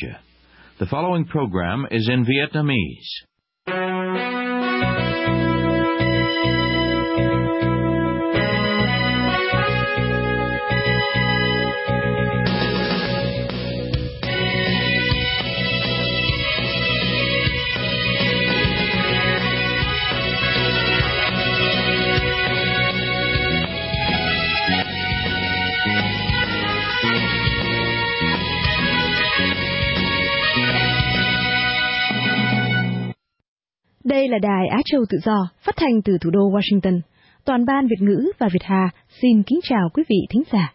Cambodia. The following program is in Vietnamese. Đây là Đài Á Châu Tự Do, phát thanh từ thủ đô Washington. Toàn ban Việt ngữ và Việt Hà xin kính chào quý vị thính giả.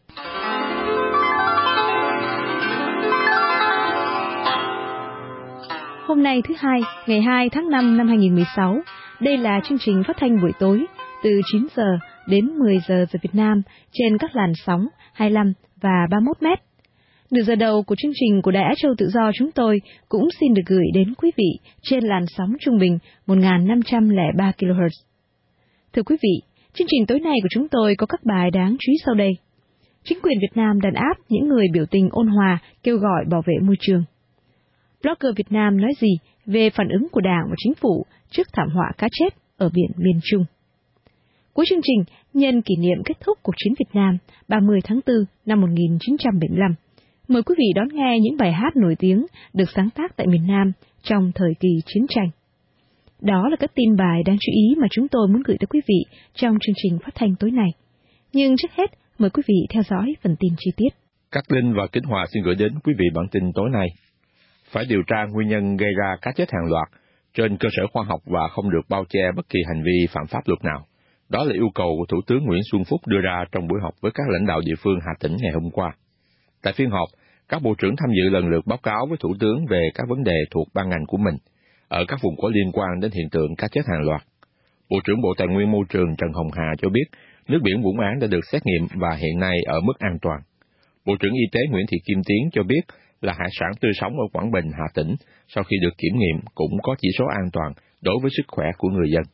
Hôm nay thứ Hai, ngày 2 tháng 5 năm 2016, đây là chương trình phát thanh buổi tối từ 9 giờ đến 10 giờ giờ Việt Nam trên các làn sóng 25 và 31 mét. Nửa giờ đầu của chương trình của Đài Á Châu Tự Do chúng tôi cũng xin được gửi đến quý vị trên làn sóng trung bình 1.503 kHz. Thưa quý vị, chương trình tối nay của chúng tôi có các bài đáng chú ý sau đây. Chính quyền Việt Nam đàn áp những người biểu tình ôn hòa kêu gọi bảo vệ môi trường. Blogger Việt Nam nói gì về phản ứng của Đảng và Chính phủ trước thảm họa cá chết ở biển miền Trung. Cuối chương trình, nhân kỷ niệm kết thúc cuộc chiến Việt Nam 30 tháng 4 năm 1975, mời quý vị đón nghe những bài hát nổi tiếng được sáng tác tại miền Nam trong thời kỳ chiến tranh. Đó là các tin bài đáng chú ý mà chúng tôi muốn gửi tới quý vị trong chương trình phát thanh tối nay. Nhưng trước hết, mời quý vị theo dõi phần tin chi tiết. Cát Linh và Kính Hòa xin gửi đến quý vị bản tin tối nay. Phải điều tra nguyên nhân gây ra cá chết hàng loạt trên cơ sở khoa học và không được bao che bất kỳ hành vi phạm pháp luật nào. Đó là yêu cầu của Thủ tướng Nguyễn Xuân Phúc đưa ra trong buổi họp với các lãnh đạo địa phương Hà Tĩnh ngày hôm qua. Tại phiên họp, các bộ trưởng tham dự lần lượt báo cáo với Thủ tướng về các vấn đề thuộc ban ngành của mình, ở các vùng có liên quan đến hiện tượng cá chết hàng loạt. Bộ trưởng Bộ Tài nguyên Môi trường Trần Hồng Hà cho biết, nước biển Vũng Áng đã được xét nghiệm và hiện nay ở mức an toàn. Bộ trưởng Y tế Nguyễn Thị Kim Tiến cho biết là hải sản tươi sống ở Quảng Bình, Hà Tĩnh, sau khi được kiểm nghiệm cũng có chỉ số an toàn đối với sức khỏe của người dân.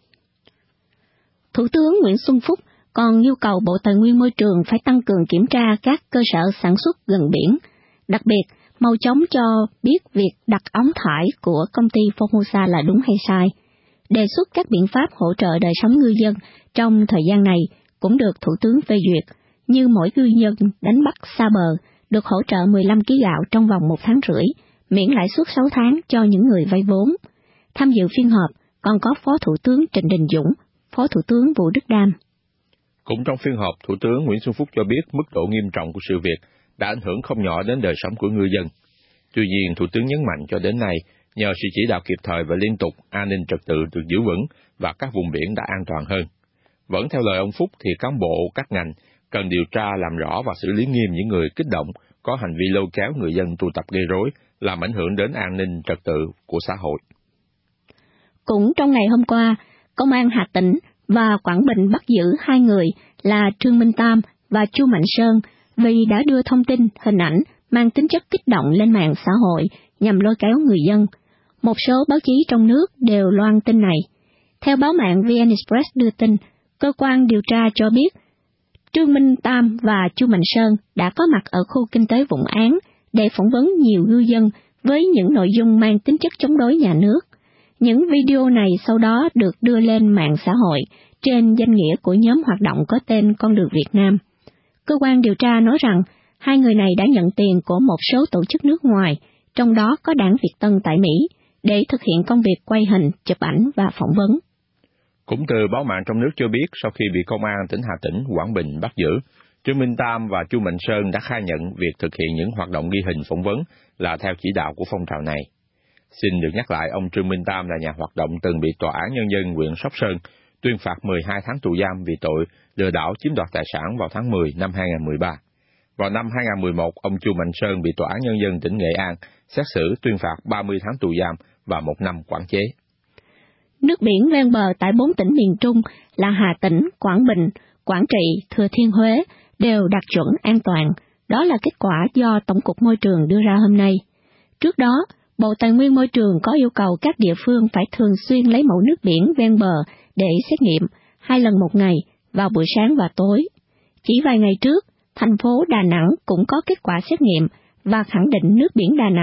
Thủ tướng Nguyễn Xuân Phúc còn yêu cầu Bộ Tài nguyên Môi trường phải tăng cường kiểm tra các cơ sở sản xuất gần biển, đặc biệt mau chóng cho biết việc đặt ống thải của công ty Formosa là đúng hay sai. Đề xuất các biện pháp hỗ trợ đời sống ngư dân trong thời gian này cũng được Thủ tướng phê duyệt, như mỗi ngư dân đánh bắt xa bờ được hỗ trợ 15 kg gạo trong vòng 1 tháng rưỡi, miễn lãi suất 6 tháng cho những người vay vốn. Tham dự phiên họp còn có Phó Thủ tướng Trịnh Đình Dũng, Phó Thủ tướng Vũ Đức Đam. Cũng trong phiên họp, Thủ tướng Nguyễn Xuân Phúc cho biết mức độ nghiêm trọng của sự việc đã ảnh hưởng không nhỏ đến đời sống của ngư dân. Tuy nhiên, Thủ tướng nhấn mạnh cho đến nay, nhờ sự chỉ đạo kịp thời và liên tục, an ninh trật tự được giữ vững và các vùng biển đã an toàn hơn. Vẫn theo lời ông Phúc thì cán bộ các ngành cần điều tra làm rõ và xử lý nghiêm những người kích động, có hành vi lôi kéo người dân tụ tập gây rối, làm ảnh hưởng đến an ninh trật tự của xã hội. Cũng trong ngày hôm qua, Công an Hà Tĩnh và Quảng Bình bắt giữ 2 người là Trương Minh Tam và Chu Mạnh Sơn vì đã đưa thông tin, hình ảnh mang tính chất kích động lên mạng xã hội nhằm lôi kéo người dân. Một số báo chí trong nước đều loan tin này. Theo báo mạng VN Express đưa tin, cơ quan điều tra cho biết Trương Minh Tam và Chu Mạnh Sơn đã có mặt ở khu kinh tế Vũng Áng để phỏng vấn nhiều ngư dân với những nội dung mang tính chất chống đối nhà nước. Những video này sau đó được đưa lên mạng xã hội trên danh nghĩa của nhóm hoạt động có tên Con đường Việt Nam. Cơ quan điều tra nói rằng 2 người này đã nhận tiền của một số tổ chức nước ngoài, trong đó có Đảng Việt Tân tại Mỹ, để thực hiện công việc quay hình, chụp ảnh và phỏng vấn. Cũng từ báo mạng trong nước cho biết, sau khi bị Công an tỉnh Hà Tĩnh, Quảng Bình bắt giữ, Trương Minh Tam và Chu Mạnh Sơn đã khai nhận việc thực hiện những hoạt động ghi hình phỏng vấn là theo chỉ đạo của phong trào này. Xin được nhắc lại, ông Trương Minh Tam là nhà hoạt động từng bị Tòa án Nhân dân huyện Sóc Sơn tuyên phạt 12 tháng tù giam vì tội lừa đảo chiếm đoạt tài sản vào tháng 10 năm 2013. Vào năm 2011, ông Chu Mạnh Sơn bị Tòa án Nhân dân tỉnh Nghệ An xét xử tuyên phạt 30 tháng tù giam và 1 năm quản chế. Nước biển ven bờ tại 4 tỉnh miền Trung là Hà Tĩnh, Quảng Bình, Quảng Trị, Thừa Thiên Huế đều đạt chuẩn an toàn. Đó là kết quả do Tổng cục Môi trường đưa ra hôm nay. Trước đó, Bộ Tài nguyên Môi trường có yêu cầu các địa phương phải thường xuyên lấy mẫu nước biển ven bờ để xét nghiệm 2 lần một ngày, vào buổi sáng và tối. Chỉ vài ngày trước, thành phố Đà Nẵng cũng có kết quả xét nghiệm và khẳng định nước biển Đà Nẵng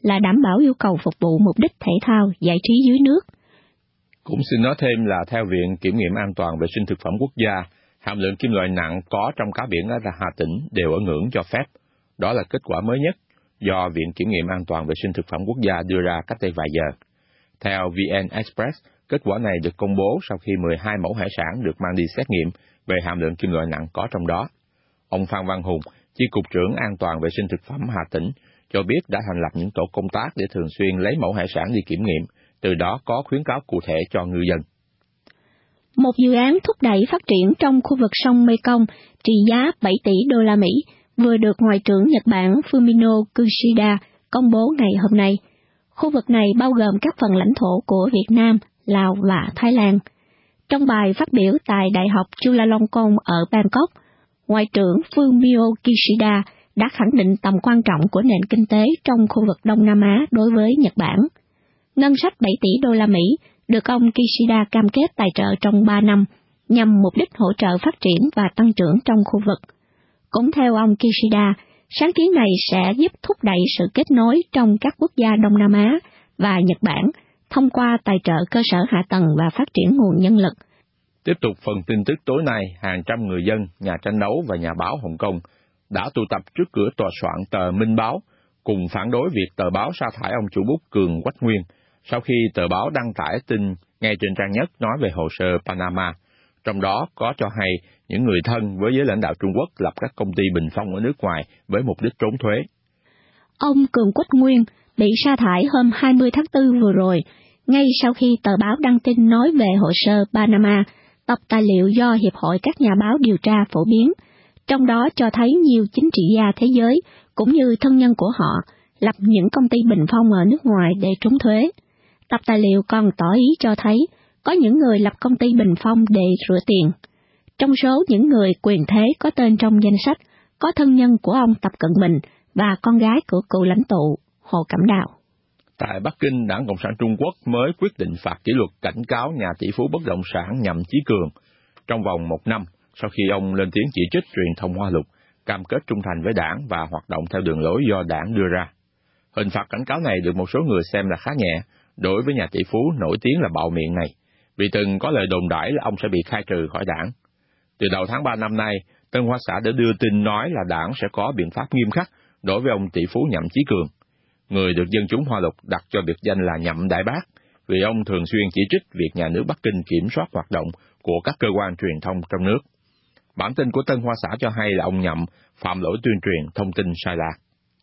là đảm bảo yêu cầu phục vụ mục đích thể thao, giải trí dưới nước. Cũng xin nói thêm là theo Viện Kiểm nghiệm An toàn Vệ sinh Thực phẩm Quốc gia, hàm lượng kim loại nặng có trong cá biển ở Hà Tĩnh đều ở ngưỡng cho phép. Đó là kết quả mới nhất do Viện Kiểm nghiệm An toàn Vệ sinh Thực phẩm Quốc gia đưa ra cách đây vài giờ. Theo VN Express, kết quả này được công bố sau khi 12 mẫu hải sản được mang đi xét nghiệm về hàm lượng kim loại nặng có trong đó. Ông Phan Văn Hùng, Chi cục trưởng An toàn Vệ sinh Thực phẩm Hà Tĩnh, cho biết đã thành lập những tổ công tác để thường xuyên lấy mẫu hải sản đi kiểm nghiệm, từ đó có khuyến cáo cụ thể cho ngư dân. Một dự án thúc đẩy phát triển trong khu vực sông Mekong trị giá 7 tỷ đô la Mỹ vừa được Ngoại trưởng Nhật Bản Fumio Kishida công bố ngày hôm nay. Khu vực này bao gồm các phần lãnh thổ của Việt Nam, Lào và Thái Lan. Trong bài phát biểu tại Đại học Chulalongkorn ở Bangkok, Ngoại trưởng Fumio Kishida đã khẳng định tầm quan trọng của nền kinh tế trong khu vực Đông Nam Á đối với Nhật Bản. Ngân sách 7 tỷ đô la Mỹ được ông Kishida cam kết tài trợ trong 3 năm nhằm mục đích hỗ trợ phát triển và tăng trưởng trong khu vực. Cũng theo ông Kishida, sáng kiến này sẽ giúp thúc đẩy sự kết nối trong các quốc gia Đông Nam Á và Nhật Bản thông qua tài trợ cơ sở hạ tầng và phát triển nguồn nhân lực. Tiếp tục phần tin tức tối nay, hàng trăm người dân, nhà tranh đấu và nhà báo Hồng Kông đã tụ tập trước cửa tòa soạn tờ Minh Báo, cùng phản đối việc tờ báo sa thải ông chủ bút Cường Quách Nguyên, sau khi tờ báo đăng tải tin ngay trên trang nhất nói về hồ sơ Panama, trong đó có cho hay những người thân với giới lãnh đạo Trung Quốc lập các công ty bình phong ở nước ngoài với mục đích trốn thuế. Ông Cường Quách Nguyên bị sa thải hôm 20 tháng 4 vừa rồi, ngay sau khi tờ báo đăng tin nói về hồ sơ Panama, tập tài liệu do Hiệp hội các nhà báo điều tra phổ biến, trong đó cho thấy nhiều chính trị gia thế giới cũng như thân nhân của họ lập những công ty bình phong ở nước ngoài để trốn thuế. Tập tài liệu còn tỏ ý cho thấy có những người lập công ty bình phong để rửa tiền. Trong số những người quyền thế có tên trong danh sách, có thân nhân của ông Tập Cận Bình và con gái của cựu lãnh tụ Hồ Cẩm Đào. Tại Bắc Kinh, Đảng Cộng sản Trung Quốc mới quyết định phạt kỷ luật cảnh cáo nhà tỷ phú bất động sản Nhậm Chí Cường trong vòng 1 năm sau khi ông lên tiếng chỉ trích truyền thông Hoa Lục, cam kết trung thành với đảng và hoạt động theo đường lối do đảng đưa ra. Hình phạt cảnh cáo này được một số người xem là khá nhẹ đối với nhà tỷ phú nổi tiếng là bạo miệng này, vì từng có lời đồn đãi là ông sẽ bị khai trừ khỏi đảng. Từ đầu tháng 3 năm nay, Tân Hoa Xã đã đưa tin nói là đảng sẽ có biện pháp nghiêm khắc đối với ông tỷ phú Nhậm Chí Cường, người được dân chúng Hoa Lục đặt cho biệt danh là Nhậm Đại Bác, vì ông thường xuyên chỉ trích việc nhà nước Bắc Kinh kiểm soát hoạt động của các cơ quan truyền thông trong nước. Bản tin của Tân Hoa Xã cho hay là ông Nhậm phạm lỗi tuyên truyền thông tin sai lạc.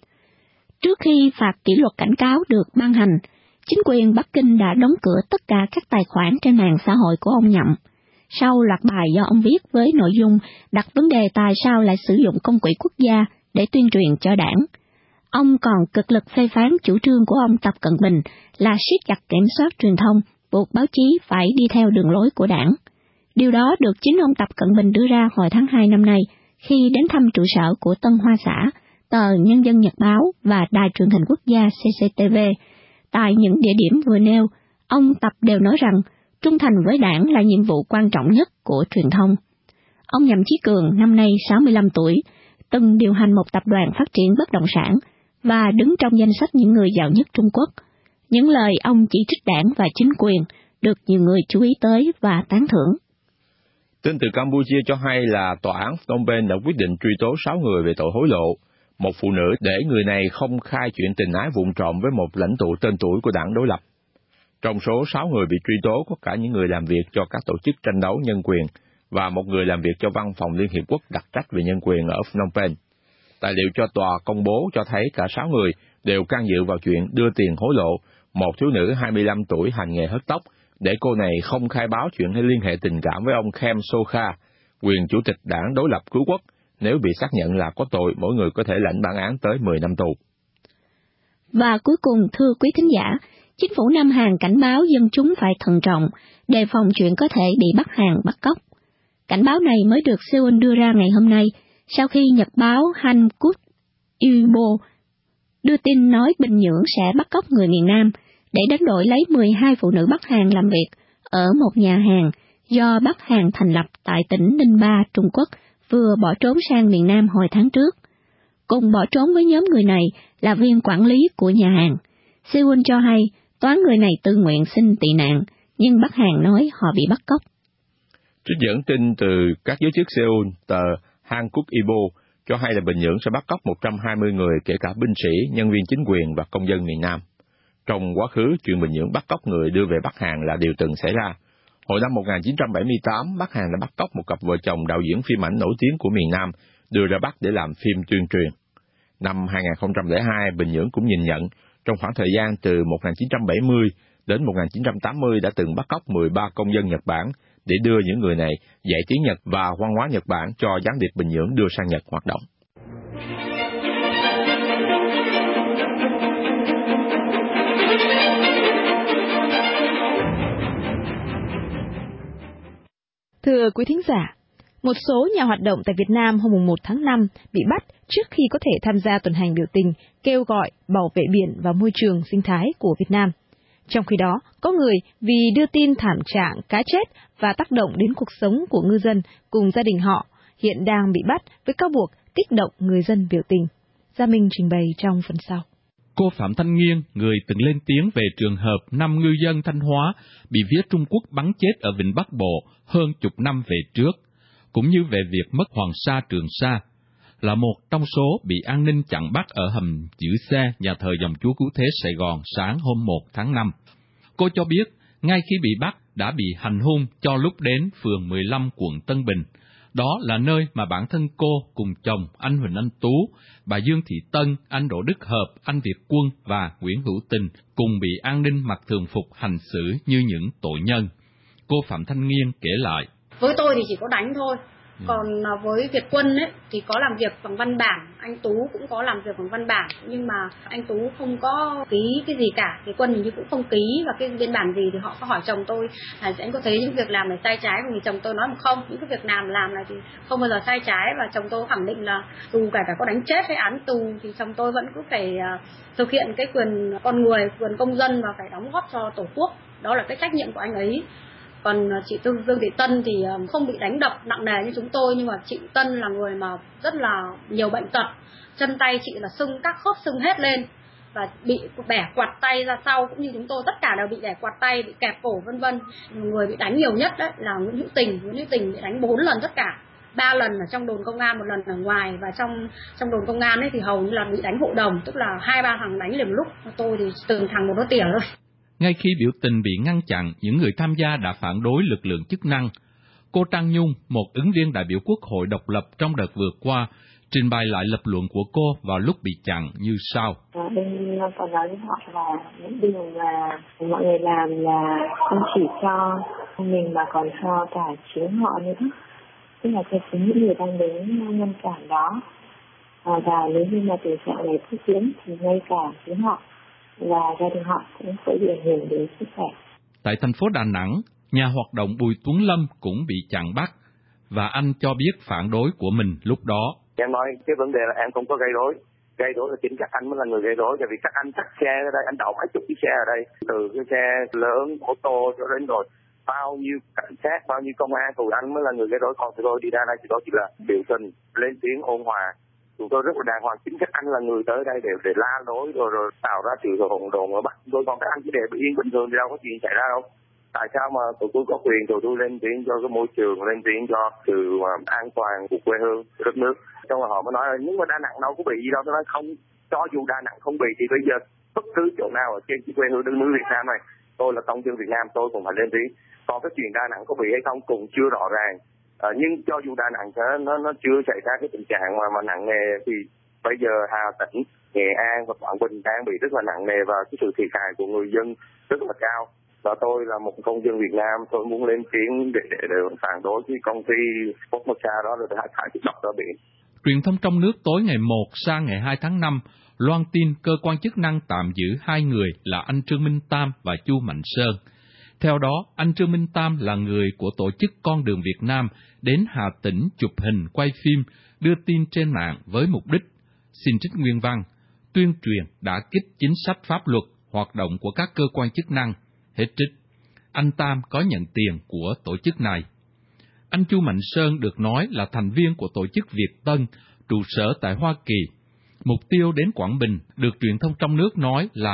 Trước khi phạt kỷ luật cảnh cáo được ban hành, chính quyền Bắc Kinh đã đóng cửa tất cả các tài khoản trên mạng xã hội của ông Nhậm. Sau loạt bài do ông viết với nội dung đặt vấn đề tại sao lại sử dụng công quỹ quốc gia để tuyên truyền cho đảng, ông còn cực lực phê phán chủ trương của ông Tập Cận Bình là siết chặt kiểm soát truyền thông, buộc báo chí phải đi theo đường lối của đảng. Điều đó được chính ông Tập Cận Bình đưa ra hồi tháng 2 năm nay khi đến thăm trụ sở của Tân Hoa Xã, tờ Nhân dân Nhật báo và Đài truyền hình quốc gia CCTV. Tại những địa điểm vừa nêu, ông Tập đều nói rằng trung thành với đảng là nhiệm vụ quan trọng nhất của truyền thông. Ông Nhậm Chí Cường, năm nay 65 tuổi, từng điều hành một tập đoàn phát triển bất động sản và đứng trong danh sách những người giàu nhất Trung Quốc. Những lời ông chỉ trích đảng và chính quyền được nhiều người chú ý tới và tán thưởng. Tin từ Campuchia cho hay là tòa án Phnom Penh đã quyết định truy tố 6 người về tội hối lộ một phụ nữ để người này không khai chuyện tình ái vụng trộm với một lãnh tụ tên tuổi của đảng đối lập. Trong số 6 người bị truy tố có cả những người làm việc cho các tổ chức tranh đấu nhân quyền và một người làm việc cho Văn phòng Liên Hiệp Quốc đặc trách về nhân quyền ở Phnom Penh. Tài liệu cho tòa công bố cho thấy cả 6 người đều can dự vào chuyện đưa tiền hối lộ một thiếu nữ 25 tuổi hành nghề hớt tóc để cô này không khai báo chuyện hay liên hệ tình cảm với ông Kem Sokha, quyền chủ tịch đảng đối lập cứu quốc. Nếu bị xác nhận là có tội, mỗi người có thể lãnh bản án tới 10 năm tù. Và cuối cùng, thưa quý thính giả, chính phủ Nam Hàn cảnh báo dân chúng phải thận trọng, đề phòng chuyện có thể bị bắt hàng bắt cóc. Cảnh báo này mới được Seoul đưa ra ngày hôm nay, sau khi nhật báo Hankuk Ilbo đưa tin nói Bình Nhưỡng sẽ bắt cóc người miền Nam để đánh đổi lấy 12 phụ nữ Bắc Hàn làm việc ở một nhà hàng do Bắc Hàn thành lập tại tỉnh Ninh Ba, Trung Quốc, vừa bỏ trốn sang miền Nam hồi tháng trước. Cùng bỏ trốn với nhóm người này là viên quản lý của nhà hàng, Seoul cho hay toán người này tự nguyện xin tị nạn, nhưng Bắc Hàn nói họ bị bắt cóc. Trích dẫn tin từ các giới chức Seoul, tờ Hankuk Ilbo cho hay là Bình Nhưỡng sẽ bắt cóc 120 người, kể cả binh sĩ, nhân viên chính quyền và công dân miền Nam. Trong quá khứ, chuyện Bình Nhưỡng bắt cóc người đưa về Bắc Hàn là điều từng xảy ra. Hồi năm 1978, Bắc Hàn đã bắt cóc một cặp vợ chồng đạo diễn phim ảnh nổi tiếng của miền Nam, đưa ra Bắc để làm phim tuyên truyền. Năm 2002, Bình Nhưỡng cũng nhìn nhận, trong khoảng thời gian từ 1970 đến 1980 đã từng bắt cóc 13 công dân Nhật Bản để đưa những người này dạy tiếng Nhật và văn hóa Nhật Bản cho gián điệp Bình Nhưỡng đưa sang Nhật hoạt động. Thưa quý thính giả, một số nhà hoạt động tại Việt Nam hôm 1 tháng 5 bị bắt trước khi có thể tham gia tuần hành biểu tình kêu gọi bảo vệ biển và môi trường sinh thái của Việt Nam. Trong khi đó, có người vì đưa tin thảm trạng cá chết và tác động đến cuộc sống của ngư dân cùng gia đình họ, hiện đang bị bắt với cáo buộc kích động người dân biểu tình. Gia Minh trình bày trong phần sau. Cô Phạm Thanh Nghiên, người từng lên tiếng về trường hợp 5 ngư dân Thanh Hóa bị phía Trung Quốc bắn chết ở Vịnh Bắc Bộ hơn chục năm về trước, cũng như về việc mất Hoàng Sa Trường Sa, là một trong số bị an ninh chặn bắt ở hầm giữ xe nhà thờ Dòng Chúa Cứu Thế Sài Gòn sáng hôm 1 tháng 5. Cô cho biết, ngay khi bị bắt đã bị hành hung cho lúc đến phường 15 quận Tân Bình. Đó là nơi mà bản thân cô cùng chồng anh Huỳnh Anh Tú, bà Dương Thị Tân, anh Đỗ Đức Hợp, anh Việt Quân và Nguyễn Hữu Tình cùng bị an ninh mặc thường phục hành xử như những tội nhân. Cô Phạm Thanh Nghiên kể lại. Với tôi thì chỉ có đánh thôi. Còn với Việt Quân ấy, thì có làm việc bằng văn bản, anh Tú cũng có làm việc bằng văn bản, nhưng mà anh Tú không có ký cái gì cả, Việt Quân hình như cũng không ký, và cái biên bản gì thì họ có hỏi chồng tôi là anh có thấy những việc làm này sai trái không, thì chồng tôi nói không, những cái việc làm này thì không bao giờ sai trái, và chồng tôi khẳng định là dù cả có đánh chết hay án tù thì chồng tôi vẫn cứ phải thực hiện cái quyền con người, quyền công dân và phải đóng góp cho Tổ quốc, đó là cái trách nhiệm của anh ấy. Còn chị Dương Thị Tân thì không bị đánh đập nặng nề như chúng tôi, nhưng mà chị Tân là người mà rất là nhiều bệnh tật, chân tay chị là sưng, các khớp sưng hết lên và bị bẻ quạt tay ra sau, cũng như chúng tôi tất cả đều bị bẻ quạt tay, bị kẹp cổ vân vân. Người bị đánh nhiều nhất đấy là Nguyễn Hữu Tình bị đánh 4 lần tất cả, 3 lần ở trong đồn công an, 1 lần ở ngoài, và trong đồn công an ấy thì hầu như là bị đánh hội đồng, tức là 2-3 thằng đánh liền lúc. Tôi thì từng thằng một đứa tỉa thôi. Ngay khi biểu tình bị ngăn chặn, những người tham gia đã phản đối lực lượng chức năng. Cô Trang Nhung, một ứng viên đại biểu Quốc hội độc lập trong đợt vừa qua, trình bày lại lập luận của cô vào lúc bị chặn như sau. Bên còn nói với họ là những điều mà mọi người làm là không chỉ cho mình mà còn cho cả chính họ nữa. Tức là cho chính những người đang đến ngăn cản đó. Và nếu như mà tình trạng này tiếp diễn thì ngay cả chính họ và gia đình họ cũng sẽ bị ảnh hưởng đến sức khỏe. Tại thành phố Đà Nẵng, nhà hoạt động Bùi Tuấn Lâm cũng bị chặn bắt, và anh cho biết phản đối của mình lúc đó. Em nói cái vấn đề là em không có gây rối là chính các anh mới là người gây rối, tại vì các anh tắt xe ở đây, anh đậu mấy chục chiếc xe ở đây, từ cái xe lớn, ô tô cho đến rồi bao nhiêu cảnh sát, bao nhiêu công an, tụi anh mới là người gây rối, còn tụi tôi đi ra đây tụi tôi chỉ là biểu tình, lên tiếng ôn hòa. Chúng tôi rất là đàng hoàng, chính các anh là người tới đây để la lối rồi tạo ra sự hỗn độn ở Bắc. Tôi còn các anh chỉ để yên bình thường thì đâu có chuyện xảy ra đâu. Tại sao mà tụi tôi có quyền, tụi tôi lên tiếng cho cái môi trường, lên tiếng cho sự an toàn của quê hương, của đất nước. Trong họ mới nói là nhưng mà Đà Nẵng đâu có bị gì đâu. Tôi nói không, cho dù Đà Nẵng không bị thì bây giờ bất cứ chỗ nào ở trên quê hương đất nước Việt Nam này, tôi là công dân Việt Nam, tôi cũng phải lên tiếng. Còn cái chuyện Đà Nẵng có bị hay không cũng chưa rõ ràng. Nhưng cho dù Đà Nẵng nó chưa xảy ra cái tình trạng mà nặng nề, thì bây giờ Hà Tĩnh, Nghệ An và Quảng Bình đang bị rất là nặng nề, và cái sự thiệt hại của người dân rất là cao. Và tôi là một công dân Việt Nam, tôi muốn lên tiếng để phản đối cái công ty Formosa đó rồi thải chất độc ra biển. Truyền thông trong nước tối ngày 1 sang ngày 2 tháng 5 loan tin cơ quan chức năng tạm giữ 2 người là anh Trương Minh Tam và Chu Mạnh Sơn. Theo đó, anh Trương Minh Tam là người của tổ chức Con đường Việt Nam đến Hà Tĩnh chụp hình, quay phim, đưa tin trên mạng với mục đích, xin trích nguyên văn, tuyên truyền đả kích chính sách pháp luật, hoạt động của các cơ quan chức năng. Hết trích. Anh Tam có nhận tiền của tổ chức này. Anh Chu Mạnh Sơn được nói là thành viên của tổ chức Việt Tân, trụ sở tại Hoa Kỳ. Mục tiêu đến Quảng Bình được truyền thông trong nước nói là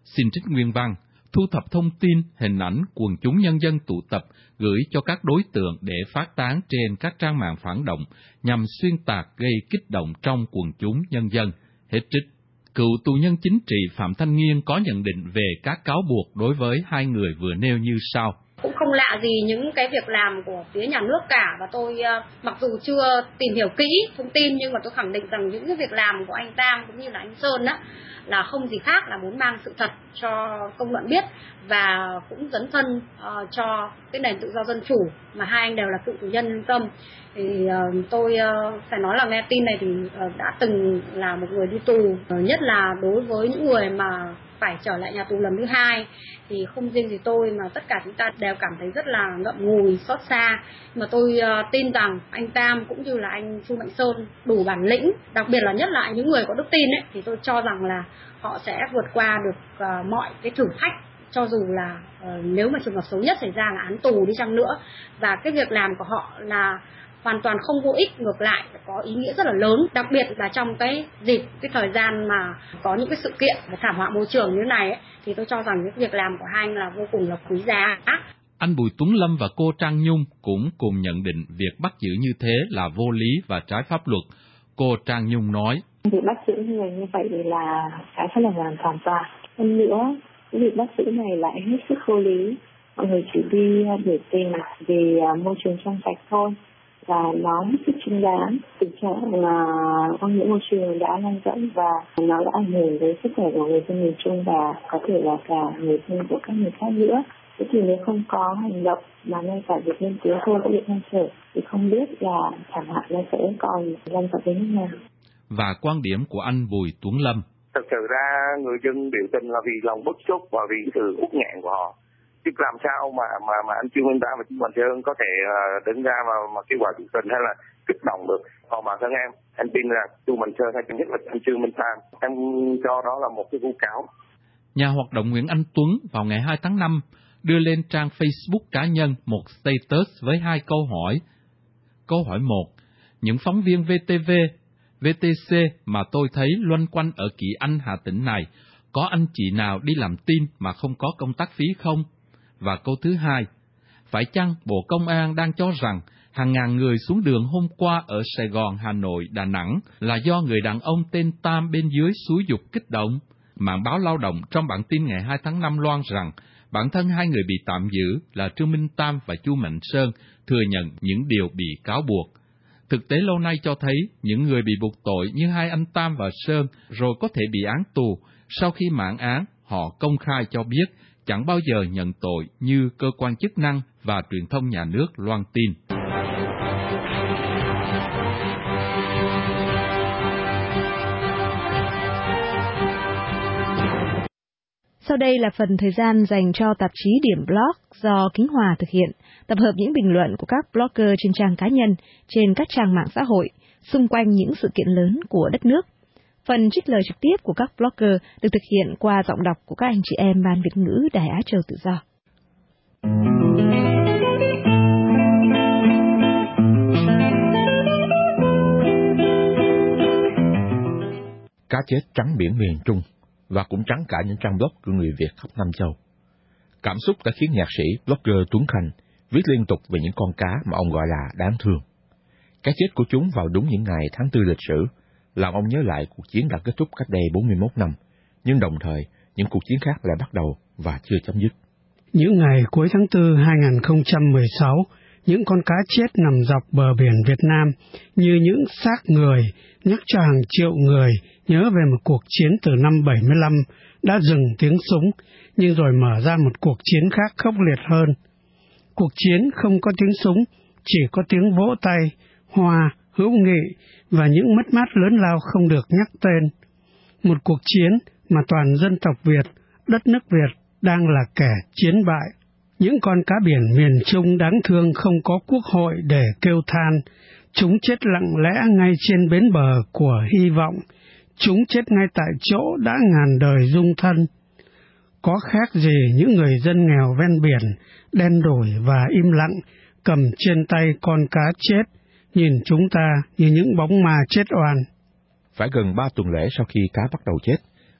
xin trích nguyên văn, thu thập thông tin, hình ảnh quần chúng nhân dân tụ tập gửi cho các đối tượng để phát tán trên các trang mạng phản động nhằm xuyên tạc gây kích động trong quần chúng nhân dân. Hết trích. Cựu tù nhân chính trị Phạm Thanh Nghiên có nhận định về các cáo buộc đối với hai người vừa nêu như sau. Cũng không lạ gì những cái việc làm của phía nhà nước cả, và tôi mặc dù chưa tìm hiểu kỹ thông tin nhưng mà tôi khẳng định rằng những cái việc làm của anh Tam cũng như là anh Sơn á là không gì khác là muốn mang sự thật cho công luận biết và cũng dấn thân cho cái nền tự do dân chủ mà hai anh đều là cựu tù nhân lương tâm. Thì tôi phải nói là nghe tin này thì đã từng là một người đi tù, nhất là đối với những người mà phải trở lại nhà tù lần thứ hai thì không riêng gì tôi mà tất cả chúng ta đều cảm thấy rất là ngậm ngùi, xót xa. Mà tôi tin rằng anh Tam cũng như là anh Chu Mạnh Sơn đủ bản lĩnh, đặc biệt là nhất là những người có đức tin ấy, thì tôi cho rằng là họ sẽ vượt qua được mọi cái thử thách, cho dù là nếu mà trường hợp xấu nhất xảy ra là án tù đi chăng nữa. Và cái việc làm của họ là hoàn toàn không vô ích, ngược lại có ý nghĩa rất là lớn, đặc biệt là trong cái thời gian mà có những cái sự kiện thảm họa môi trường như này ấy, thì tôi cho rằng những việc làm của hai anh là vô cùng là quý giá. Anh Bùi Tuấn Lâm và cô Trang Nhung cũng cùng nhận định việc bắt giữ như thế là vô lý và trái pháp luật. Cô Trang Nhung nói: Việc bắt giữ người như vậy là trái pháp luật hoàn toàn. Hơn nữa, cái việc bắt giữ này lại hết sức vô lý. Mọi người chỉ đi biểu tình vì môi trường trong sạch thôi, và nó hết sức chính đáng. Tình trạng là ô nhiễm môi trường đã lan rộng và nó đã ảnh hưởng đến sức khỏe của người dân miền Trung và có thể là cả người dân của các miền khác nữa. Thế thì nếu không có hành động mà ngay cả việc lên tiếng thôi cũng bị ngăn trở thì không biết là thảm họa nó sẽ còn lan rộng đến mức nào. Và quan điểm của anh Bùi Tuấn Lâm: Thực sự ra người dân biểu tình là vì lòng bức xúc và vì sự uất nghẹn của họ. Chứ làm sao mà anh Trương Minh Tam và Chu Mạnh Sơn có thể đứng ra mà kêu gọi biểu tình hay là kích động được. Còn bản thân em tin rằng Chu Mạnh Sơn hay nhất là anh Trương Minh Tam, em cho đó là một cái vu cáo. Nhà hoạt động Nguyễn Anh Tuấn vào ngày 2 tháng 5 đưa lên trang Facebook cá nhân một status với 2 câu hỏi. Câu hỏi 1: những phóng viên VTV, VTC mà tôi thấy loanh quanh ở Kỳ Anh, Hà Tĩnh này, có anh chị nào đi làm tin mà không có công tác phí không? Và câu thứ 2: phải chăng Bộ Công an đang cho rằng hàng ngàn người xuống đường hôm qua ở Sài Gòn, Hà Nội, Đà Nẵng là do người đàn ông tên Tam bên dưới xúi giục kích động? Mạng báo Lao động trong bản tin ngày 2 tháng 5 loan rằng bản thân hai người bị tạm giữ là Trương Minh Tam và Chu Mạnh Sơn thừa nhận những điều bị cáo buộc. Thực tế lâu nay cho thấy những người bị buộc tội như hai anh Tam và Sơn rồi có thể bị án tù, sau khi mãn án họ công khai cho biết chẳng bao giờ nhận tội như cơ quan chức năng và truyền thông nhà nước loan tin. Sau đây là phần thời gian dành cho tạp chí Điểm Blog do Kính Hòa thực hiện, tập hợp những bình luận của các blogger trên trang cá nhân, trên các trang mạng xã hội, xung quanh những sự kiện lớn của đất nước. Phần trích lời trực tiếp của các blogger được thực hiện qua giọng đọc của các anh chị em Ban Việt ngữ Đài Á Châu Tự Do. Cá chết trắng biển miền Trung và cũng trắng cả những trang blog của người Việt khắp Nam Châu. Cảm xúc đã khiến nhạc sĩ, blogger Tuấn Khanh viết liên tục về những con cá mà ông gọi là đáng thương. Cái chết của chúng vào đúng những ngày tháng 4 lịch sử làm ông nhớ lại cuộc chiến đã kết thúc cách đây 41 năm, nhưng đồng thời những cuộc chiến khác lại bắt đầu và chưa chấm dứt. Những ngày cuối tháng 4 2016, những con cá chết nằm dọc bờ biển Việt Nam như những xác người nhắc cho hàng triệu người nhớ về một cuộc chiến từ năm 75 đã dừng tiếng súng, nhưng rồi mở ra một cuộc chiến khác khốc liệt hơn. Cuộc chiến không có tiếng súng, chỉ có tiếng vỗ tay, hoa, hữu nghị và những mất mát lớn lao không được nhắc tên. Một cuộc chiến mà toàn dân tộc Việt, đất nước Việt đang là kẻ chiến bại. Những con cá biển miền Trung đáng thương không có quốc hội để kêu than. Chúng chết lặng lẽ ngay trên bến bờ của hy vọng. Chúng chết ngay tại chỗ đã ngàn đời dung thân. Có khác gì những người dân nghèo ven biển, đen đủi và im lặng, cầm trên tay con cá chết, nhìn chúng ta như những bóng ma chết oan. Phải gần 3 tuần lễ sau khi cá bắt đầu chết,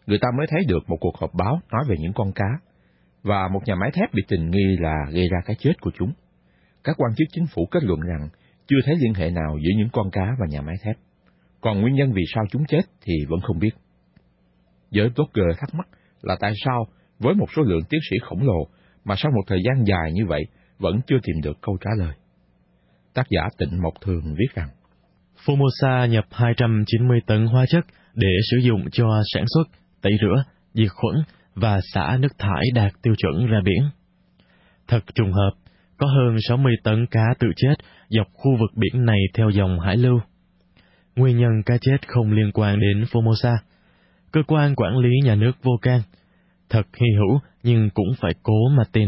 người ta mới thấy được một cuộc họp báo nói về những con cá, và một nhà máy thép bị tình nghi là gây ra cái chết của chúng. Các quan chức chính phủ kết luận rằng chưa thấy liên hệ nào giữa những con cá và nhà máy thép, còn nguyên nhân vì sao chúng chết thì vẫn không biết. Giới blogger thắc mắc là tại sao với một số lượng tiến sĩ khổng lồ mà sau một thời gian dài như vậy vẫn chưa tìm được câu trả lời. Tác giả Tịnh Mộc Thường viết rằng, Formosa nhập 290 tấn hóa chất để sử dụng cho sản xuất, tẩy rửa, diệt khuẩn và xả nước thải đạt tiêu chuẩn ra biển. Thật trùng hợp, có hơn 60 tấn cá tự chết dọc khu vực biển này theo dòng hải lưu. Nguyên nhân cá chết không liên quan đến Formosa. Cơ quan quản lý nhà nước vô can. Thật hy hữu nhưng cũng phải cố mà tin.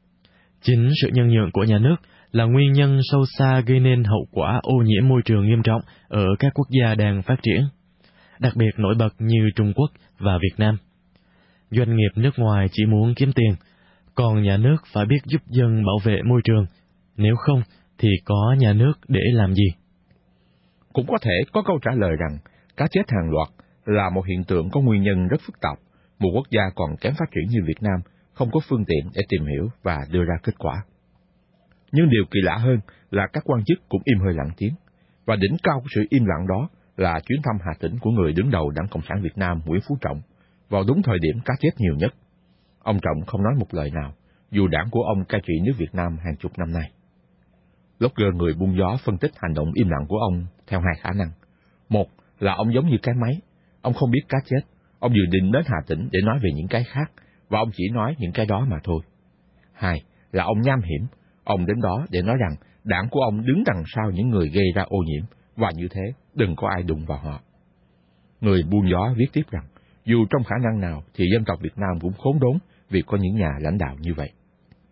Chính sự nhân nhượng của nhà nước là nguyên nhân sâu xa gây nên hậu quả ô nhiễm môi trường nghiêm trọng ở các quốc gia đang phát triển, đặc biệt nổi bật như Trung Quốc và Việt Nam. Doanh nghiệp nước ngoài chỉ muốn kiếm tiền, còn nhà nước phải biết giúp dân bảo vệ môi trường, nếu không thì có nhà nước để làm gì? Cũng có thể có câu trả lời rằng cá chết hàng loạt là một hiện tượng có nguyên nhân rất phức tạp, một quốc gia còn kém phát triển như Việt Nam không có phương tiện để tìm hiểu và đưa ra kết quả. Nhưng điều kỳ lạ hơn là các quan chức cũng im hơi lặng tiếng, và đỉnh cao của sự im lặng đó là chuyến thăm Hà Tĩnh của người đứng đầu Đảng Cộng sản Việt Nam Nguyễn Phú Trọng, vào đúng thời điểm cá chết nhiều nhất. Ông Trọng không nói một lời nào, dù đảng của ông cai trị nước Việt Nam hàng chục năm nay. Blogger người buôn gió phân tích hành động im lặng của ông theo hai khả năng. Một là ông giống như cái máy, ông không biết cá chết, ông dự định đến Hà Tĩnh để nói về những cái khác, và ông chỉ nói những cái đó mà thôi. Hai là ông nham hiểm, ông đến đó để nói rằng đảng của ông đứng đằng sau những người gây ra ô nhiễm, và như thế đừng có ai đụng vào họ. Người buôn gió viết tiếp rằng, dù trong khả năng nào thì dân tộc Việt Nam cũng khốn đốn vì có những nhà lãnh đạo như vậy.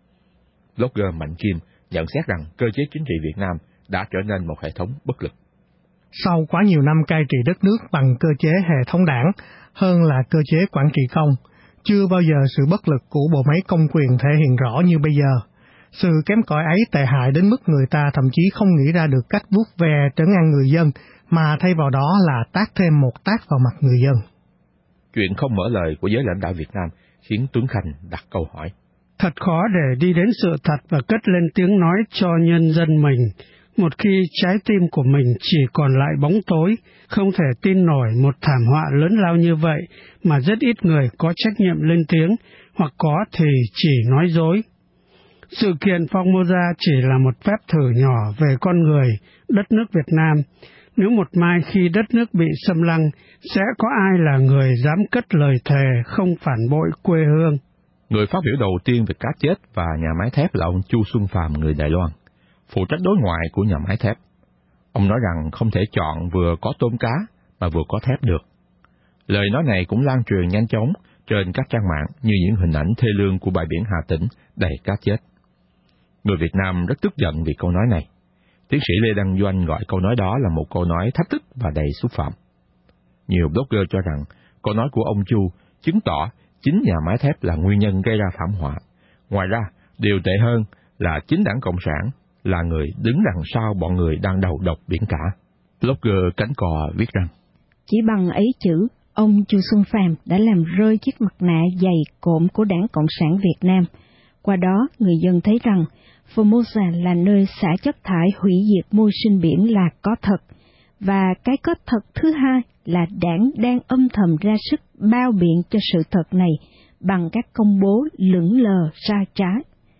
Blogger Mạnh Kim nhận xét rằng cơ chế chính trị Việt Nam đã trở nên một hệ thống bất lực. Sau quá nhiều năm cai trị đất nước bằng cơ chế hệ thống đảng hơn là cơ chế quản trị công, chưa bao giờ sự bất lực của bộ máy công quyền thể hiện rõ như bây giờ. Sự kém cỏi ấy tệ hại đến mức người ta thậm chí không nghĩ ra được cách vuốt ve trấn an người dân, mà thay vào đó là tát thêm một tát vào mặt người dân. Chuyện không mở lời của giới lãnh đạo Việt Nam khiến Tuấn Khanh đặt câu hỏi. Thật khó để đi đến sự thật và cất lên tiếng nói cho nhân dân mình, một khi trái tim của mình chỉ còn lại bóng tối, không thể tin nổi một thảm họa lớn lao như vậy mà rất ít người có trách nhiệm lên tiếng, hoặc có thì chỉ nói dối. Sự kiện Formosa chỉ là một phép thử nhỏ về con người, đất nước Việt Nam. Nếu một mai khi đất nước bị xâm lăng, sẽ có ai là người dám cất lời thề không phản bội quê hương? Người phát biểu đầu tiên về cá chết và nhà máy thép là ông Chu Xuân Phàm, người Đài Loan, phụ trách đối ngoại của nhà máy thép. Ông nói rằng không thể chọn vừa có tôm cá mà vừa có thép được. Lời nói này cũng lan truyền nhanh chóng trên các trang mạng như những hình ảnh thê lương của bãi biển Hà Tĩnh đầy cá chết. Người Việt Nam rất tức giận vì câu nói này. Tiến sĩ Lê Đăng Doanh gọi câu nói đó là một câu nói thách thức và đầy xúc phạm. Nhiều blogger cho rằng câu nói của ông Chu chứng tỏ chính nhà máy thép là nguyên nhân gây ra thảm họa. Ngoài ra, điều tệ hơn là chính Đảng Cộng sản là người đứng đằng sau bọn người đang đầu độc biển cả. Blogger Cánh Cò viết rằng, chỉ bằng ấy chữ, ông Chu Xuân Phàm đã làm rơi chiếc mặt nạ dày cộm của Đảng Cộng sản Việt Nam. Qua đó, người dân thấy rằng Formosa là nơi xả chất thải hủy diệt môi sinh biển là có thật, và cái có thật thứ hai là đảng đang âm thầm ra sức bao biện cho sự thật này bằng các công bố lững lờ sai trái.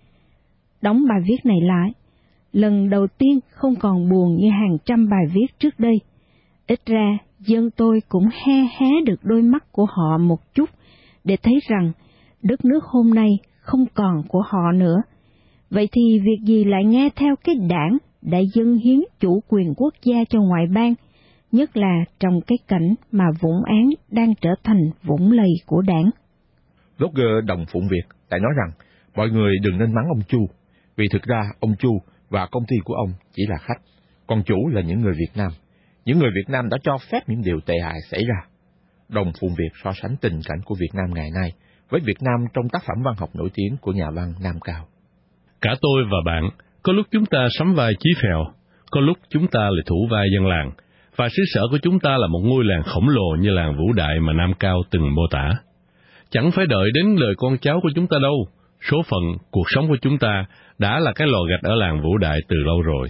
Đóng bài viết này lại, lần đầu tiên không còn buồn như hàng trăm bài viết trước đây. Ít ra, dân tôi cũng hé được đôi mắt của họ một chút để thấy rằng đất nước hôm nay không còn của họ nữa. Vậy thì việc gì lại nghe theo cái đảng đã dâng hiến chủ quyền quốc gia cho ngoại bang, nhất là trong cái cảnh mà Vũng Án đang trở thành vũng lầy của đảng? Blogger Đồng Phụng Việt đã nói rằng mọi người đừng nên mắng ông Chu, vì thực ra ông Chu và công ty của ông chỉ là khách, còn chủ là những người Việt Nam. Những người Việt Nam đã cho phép những điều tệ hại xảy ra. Đồng Phụng Việt so sánh tình cảnh của Việt Nam ngày nay với Việt Nam trong tác phẩm văn học nổi tiếng của nhà văn Nam Cao. Cả tôi và bạn, có lúc chúng ta sắm vai Chí Phèo, có lúc chúng ta lại thủ vai dân làng, Và xứ sở của chúng ta là một ngôi làng khổng lồ như làng Vũ Đại mà Nam Cao từng mô tả. Chẳng phải đợi đến lời con cháu của chúng ta đâu. Số phận, cuộc sống của chúng ta đã là cái lò gạch ở làng Vũ Đại từ lâu rồi.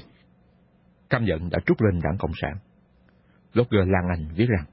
Căm giận đã trút lên Đảng Cộng sản. Blogger Lan Anh viết rằng: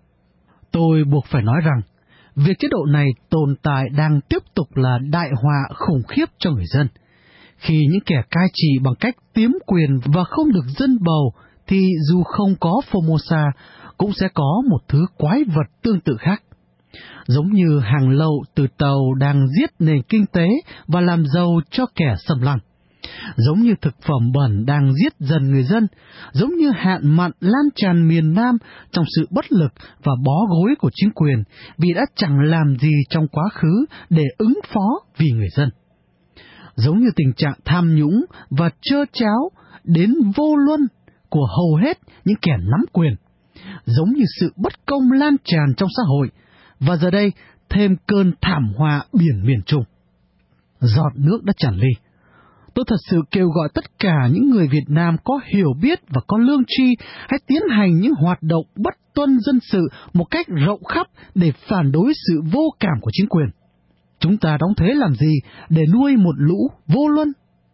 Tôi buộc phải nói rằng, việc chế độ này tồn tại đang tiếp tục là đại họa khủng khiếp cho người dân. Khi những kẻ cai trị bằng cách tiếm quyền và không được dân bầu, thì dù không có Formosa, cũng sẽ có một thứ quái vật tương tự khác. Giống như hàng lậu từ tàu đang giết nền kinh tế và làm giàu cho kẻ xâm lăng. Giống như thực phẩm bẩn đang giết dần người dân, giống như hạn mặn lan tràn miền Nam trong sự bất lực và bó gối của chính quyền vì đã chẳng làm gì trong quá khứ để ứng phó vì người dân. Giống như tình trạng tham nhũng và trơ tráo đến vô luân của hầu hết những kẻ nắm quyền, giống như sự bất công lan tràn trong xã hội, và giờ đây thêm cơn thảm họa biển miền Trung. Giọt nước đã tràn ly. Tôi thật sự kêu gọi tất cả những người Việt Nam có hiểu biết và có lương tri hãy tiến hành những hoạt động bất tuân dân sự một cách rộng khắp để phản đối sự vô cảm của chính quyền. Chúng ta đóng thế làm gì để nuôi một lũ vô luân?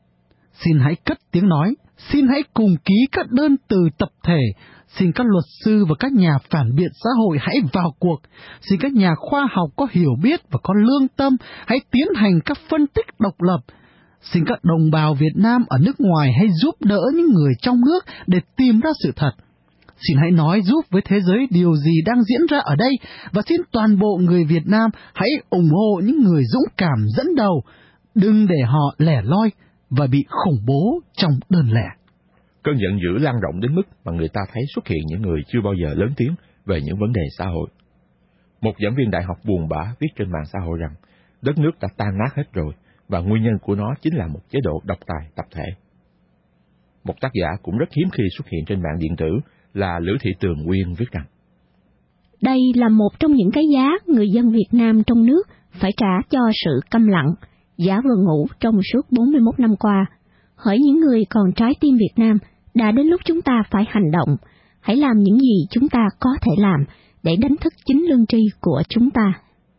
Xin hãy cất tiếng nói, xin hãy cùng ký các đơn từ tập thể, xin các luật sư và các nhà phản biện xã hội hãy vào cuộc, xin các nhà khoa học có hiểu biết và có lương tâm hãy tiến hành các phân tích độc lập, xin các đồng bào Việt Nam ở nước ngoài hãy giúp đỡ những người trong nước để tìm ra sự thật. Xin hãy nói giúp với thế giới điều gì đang diễn ra ở đây, và xin toàn bộ người Việt Nam hãy ủng hộ những người dũng cảm dẫn đầu, đừng để họ lẻ loi và bị khủng bố trong đơn lẻ. Cơn giận dữ lan rộng đến mức mà người ta thấy xuất hiện những người chưa bao giờ lớn tiếng về những vấn đề xã hội. Một giảng viên đại học buồn bã viết trên mạng xã hội rằng đất nước đã tan nát hết rồi, và nguyên nhân của nó chính là một chế độ độc tài tập thể. Một tác giả cũng rất hiếm khi xuất hiện trên mạng điện tử là Lữ Thị Tường Uyên viết rằng: Đây là một trong những cái giá người dân Việt Nam trong nước phải trả cho sự câm lặng, giả vờ ngủ trong suốt 41 năm qua. Hỡi những người còn trái tim Việt Nam, đã đến lúc chúng ta phải hành động. Hãy làm những gì chúng ta có thể làm để đánh thức chính lương tri của chúng ta.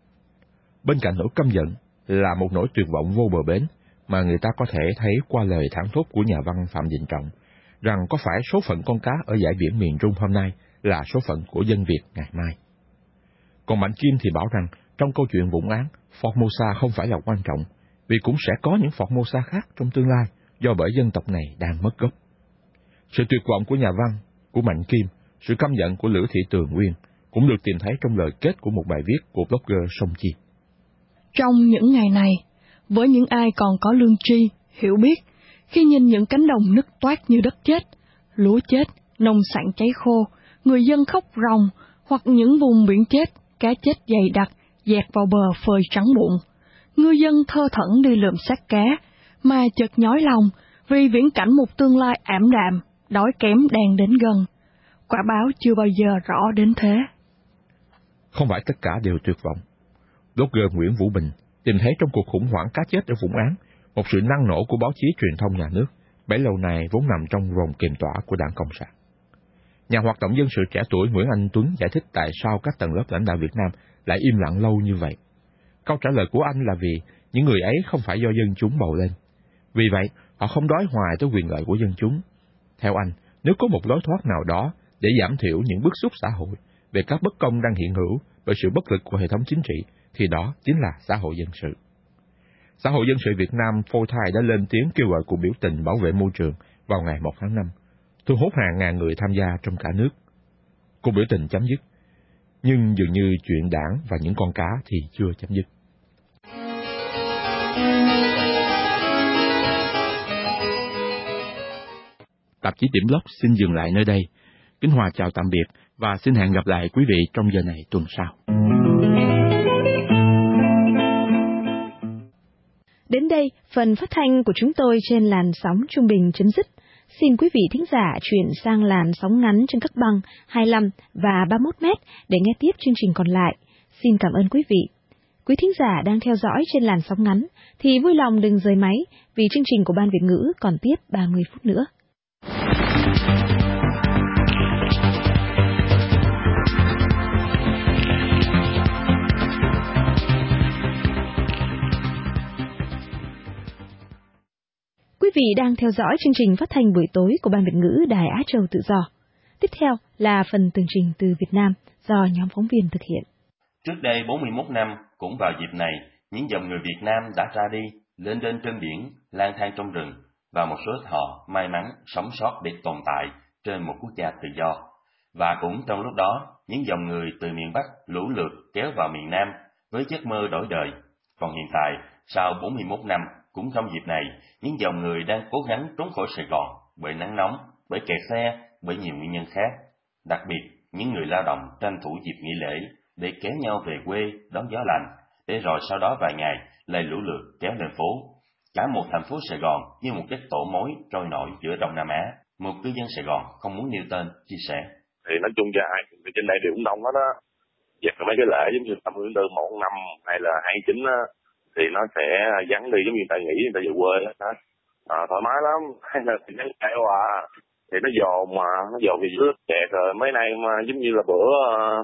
Bên cạnh nỗi căm giận là một nỗi tuyệt vọng vô bờ bến mà người ta có thể thấy qua lời thảng thốt của nhà văn Phạm Đình Trọng, rằng có phải số phận con cá ở dải biển miền Trung hôm nay là số phận của dân Việt ngày mai. Còn Mạnh Kim thì bảo rằng trong câu chuyện Vũng Án, Formosa không phải là quan trọng, vì cũng sẽ có những Formosa khác trong tương lai do bởi dân tộc này đang mất gốc. Sự tuyệt vọng của nhà văn, của Mạnh Kim, sự căm giận của Lữ Thị Tường Uyên cũng được tìm thấy trong lời kết của một bài viết của blogger Sông Chi. Trong những ngày này, với những ai còn có lương tri, hiểu biết, khi nhìn những cánh đồng nứt toát như đất chết, lúa chết, nông sản cháy khô, người dân khóc ròng, hoặc những vùng biển chết, cá chết dày đặc, dạt vào bờ phơi trắng bụng, ngư dân thơ thẩn đi lượm xác cá, mà chợt nhói lòng vì viễn cảnh một tương lai ảm đạm, đói kém đang đến gần. Quả báo chưa bao giờ rõ đến thế. Không phải tất cả đều tuyệt vọng. Blogger Nguyễn Vũ Bình tìm thấy trong cuộc khủng hoảng cá chết ở Vũng Án một sự năng nổ của báo chí truyền thông nhà nước, bấy lâu nay vốn nằm trong vòng kiềm tỏa của Đảng Cộng sản. Nhà hoạt động dân sự trẻ tuổi Nguyễn Anh Tuấn giải thích tại sao các tầng lớp lãnh đạo Việt Nam lại im lặng lâu như vậy. Câu trả lời của anh là vì những người ấy không phải do dân chúng bầu lên. Vì vậy, họ không đói hoài tới quyền lợi của dân chúng. Theo anh, nếu có một lối thoát nào đó để giảm thiểu những bức xúc xã hội về các bất công đang hiện hữu bởi sự bất lực của hệ thống chính trị, thì đó chính là xã hội dân sự. Xã hội dân sự Việt Nam phôi thai đã lên tiếng kêu gọi cuộc biểu tình bảo vệ môi trường vào ngày 1 tháng 5, thu hút hàng ngàn người tham gia trong cả nước. Cuộc biểu tình chấm dứt, nhưng dường như chuyện đảng và những con cá thì chưa chấm dứt. Tạp chí Điểm Blog xin dừng lại nơi đây. Kính Hòa chào tạm biệt và xin hẹn gặp lại quý vị trong giờ này tuần sau. Đến đây, phần phát thanh của chúng tôi trên làn sóng trung bình chấm dứt. Xin quý vị thính giả chuyển sang làn sóng ngắn trên các băng 25 và 31 mét để nghe tiếp chương trình còn lại. Xin cảm ơn quý vị. Quý thính giả đang theo dõi trên làn sóng ngắn thì vui lòng đừng rời máy vì chương trình của Ban Việt ngữ còn tiếp 30 phút nữa. quý vị đang theo dõi chương trình phát thanh buổi tối của Ban Việt ngữ Đài Á Châu Tự Do. Tiếp theo là phần tường trình từ Việt Nam do nhóm phóng viên thực hiện. Trước đây 41 năm, cũng vào dịp này, những dòng người Việt Nam đã ra đi, lên đên trên biển, lang thang trong rừng, và một số họ may mắn sống sót để tồn tại trên một quốc gia tự do. Và cũng trong lúc đó, những dòng người từ miền Bắc lũ lượt kéo vào miền Nam với giấc mơ đổi đời. Còn hiện tại, sau 41 năm, cũng trong dịp này, những dòng người đang cố gắng trốn khỏi Sài Gòn bởi nắng nóng, bởi kẹt xe, bởi nhiều nguyên nhân khác. Đặc biệt, những người lao động tranh thủ dịp nghỉ lễ để kéo nhau về quê đón gió lạnh, để rồi sau đó vài ngày lại lũ lượt kéo lên phố. Cả một thành phố Sài Gòn như một cái tổ mối trôi nổi giữa Đông Nam Á. Một cư dân Sài Gòn không muốn nêu tên chia sẻ. Thì nói chung ra trên đây đều cũng đông hết á. Và mấy cái lễ giống như 30/4/1 năm hay là 29 á, thì nó sẽ vắng đi, giống như người ta nghỉ, người ta về quê hết. Thoải mái lắm, hay là thì nó chạy qua thì nó dồn nó dồn về dưới kẹt rồi. Mấy nay mà giống như là bữa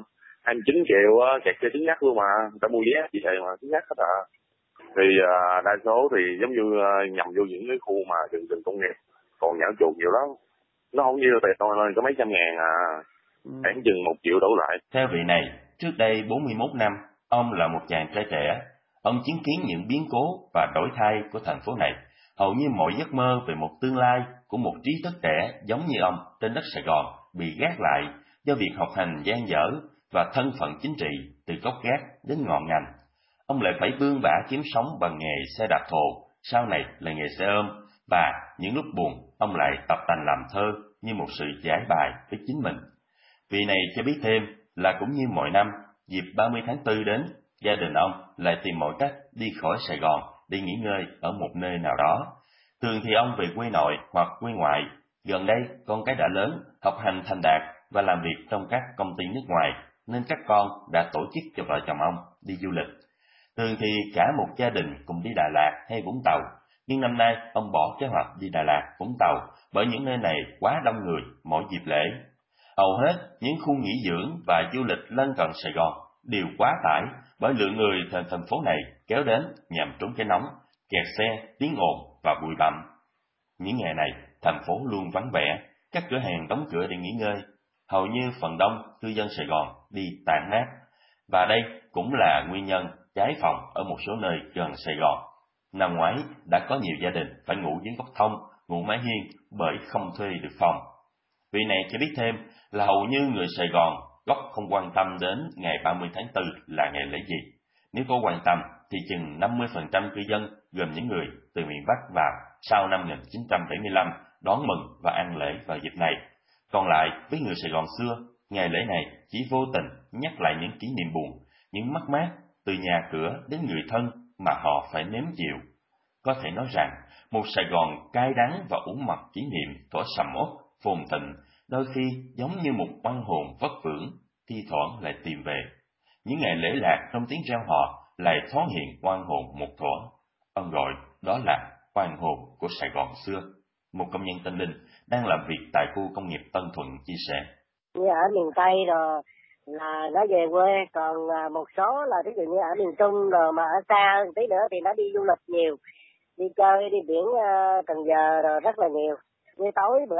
29 triệu á, kẹt xe cứng nhắc luôn mà, người ta mua vé gì vậy mà cứng nhắc hết à. Thì đa số thì giống như nhằm vô những cái khu mà rừng công nghiệp, còn nhão chuột nhiều lắm. Nó không nhiều tiền thôi, lên có mấy trăm ngàn à, khoảng chừng 1 triệu đổ lại. Theo vị này, trước đây 41 năm, ông là một chàng trai trẻ. Ông chứng kiến những biến cố và đổi thay của thành phố này. Hầu như mọi giấc mơ về một tương lai của một trí thức trẻ giống như ông trên đất Sài Gòn bị gác lại do việc học hành dang dở và thân phận chính trị từ gốc gác đến ngọn ngành. Ông lại phải bươn bả kiếm sống bằng nghề xe đạp thồ, sau này là nghề xe ôm, và những lúc buồn, ông lại tập tành làm thơ như một sự giải bài với chính mình. Vị này cho biết thêm là cũng như mọi năm, dịp 30 tháng 4 đến, gia đình ông lại tìm mọi cách đi khỏi Sài Gòn để nghỉ ngơi ở một nơi nào đó. Thường thì ông về quê nội hoặc quê ngoại. Gần đây, con cái đã lớn, học hành thành đạt và làm việc trong các công ty nước ngoài, nên các con đã tổ chức cho vợ chồng ông đi du lịch. Thường thì cả một gia đình cùng đi Đà Lạt hay Vũng Tàu, nhưng năm nay ông bỏ kế hoạch đi Đà Lạt, Vũng Tàu bởi những nơi này quá đông người mỗi dịp lễ. Hầu hết những khu nghỉ dưỡng và du lịch lân cận Sài Gòn đều quá tải bởi lượng người từ thành phố này kéo đến nhằm trốn cái nóng, kẹt xe, tiếng ồn và bụi bặm. Những ngày này, thành phố luôn vắng vẻ, các cửa hàng đóng cửa để nghỉ ngơi. Hầu như phần đông cư dân Sài Gòn đi tản mát, và đây cũng là nguyên nhân cháy phòng ở một số nơi gần Sài Gòn. Năm ngoái đã có nhiều gia đình phải ngủ dưới góc thông, ngủ mái hiên bởi không thuê được phòng. Vị này cho biết thêm là hầu như người Sài Gòn gốc không quan tâm đến ngày 30 tháng 4 là ngày lễ gì. Nếu có quan tâm thì chừng 50% cư dân gồm những người từ miền Bắc vào sau năm 1975 đón mừng và ăn lễ vào dịp này. Còn lại với người Sài Gòn xưa, ngày lễ này chỉ vô tình nhắc lại những kỷ niệm buồn, những mất mát từ nhà cửa đến người thân mà họ phải nếm chịu. Có thể nói rằng, một Sài Gòn cay đắng và ủ mật kỷ niệm thuở sầm uất, phồn thịnh, đôi khi giống như một oan hồn vất vưởng, thi thoảng lại tìm về. Những ngày lễ lạc trong tiếng reo hò lại thoáng hiện oan hồn một thuở. Ông gọi đó là oan hồn của Sài Gòn xưa. Một công nhân tên Linh đang làm việc tại khu công nghiệp Tân Thuận chia sẻ. Như ở miền Tây rồi là nó về quê, còn một số là ví dụ như ở miền Trung rồi mà ở xa hơn tí nữa thì nó đi du lịch nhiều, đi chơi, đi biển Cần Giờ rồi rất là nhiều. Như tối bữa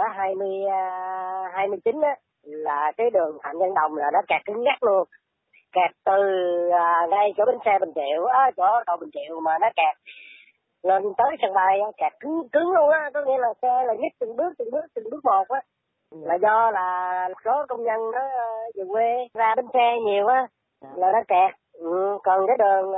29 á là cái đường Phạm Văn Đồng là nó kẹt cứng nhắc luôn, kẹt từ ngay chỗ bến xe Bình Triệu á, chỗ cầu Bình Triệu mà nó kẹt lên tới sân bay á, kẹt cứng luôn á, có nghĩa là xe là nhích từng bước một á, là do là một số công nhân nó về quê ra bến xe nhiều á là nó kẹt. Còn cái đường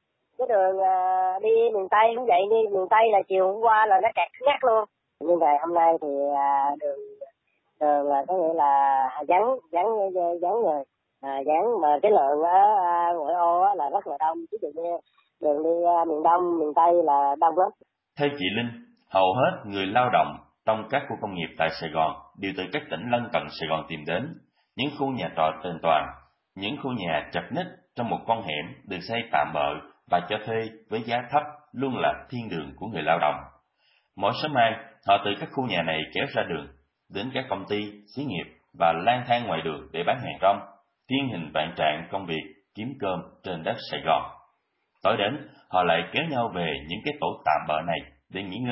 đi miền Tây cũng vậy, đi miền Tây là chiều hôm qua là nó kẹt nhắc luôn, nhưng ngày hôm nay thì đường là có nghĩa là vắng người, vắng mà cái lượng ở ngoại ô là rất là đông, ví dụ như đường đi miền Đông, miền Tây là đông lắm. Theo chị Linh, hầu hết người lao động trong các khu công nghiệp tại Sài Gòn đều từ các tỉnh lân cận Sài Gòn tìm đến. Những khu nhà trọ trên toàn, những khu nhà chật ních trong một con hẻm được xây tạm bợ và cho thuê với giá thấp luôn là thiên đường của người lao động. Mỗi sớm mai, họ từ các khu nhà này kéo ra đường, đến các công ty, xí nghiệp và lang thang ngoài đường để bán hàng rong, thiên hình vạn trạng công việc kiếm cơm trên đất Sài Gòn. Tối đến, họ lại kéo nhau về những cái tổ tạm bợ này để nghỉ ngơi,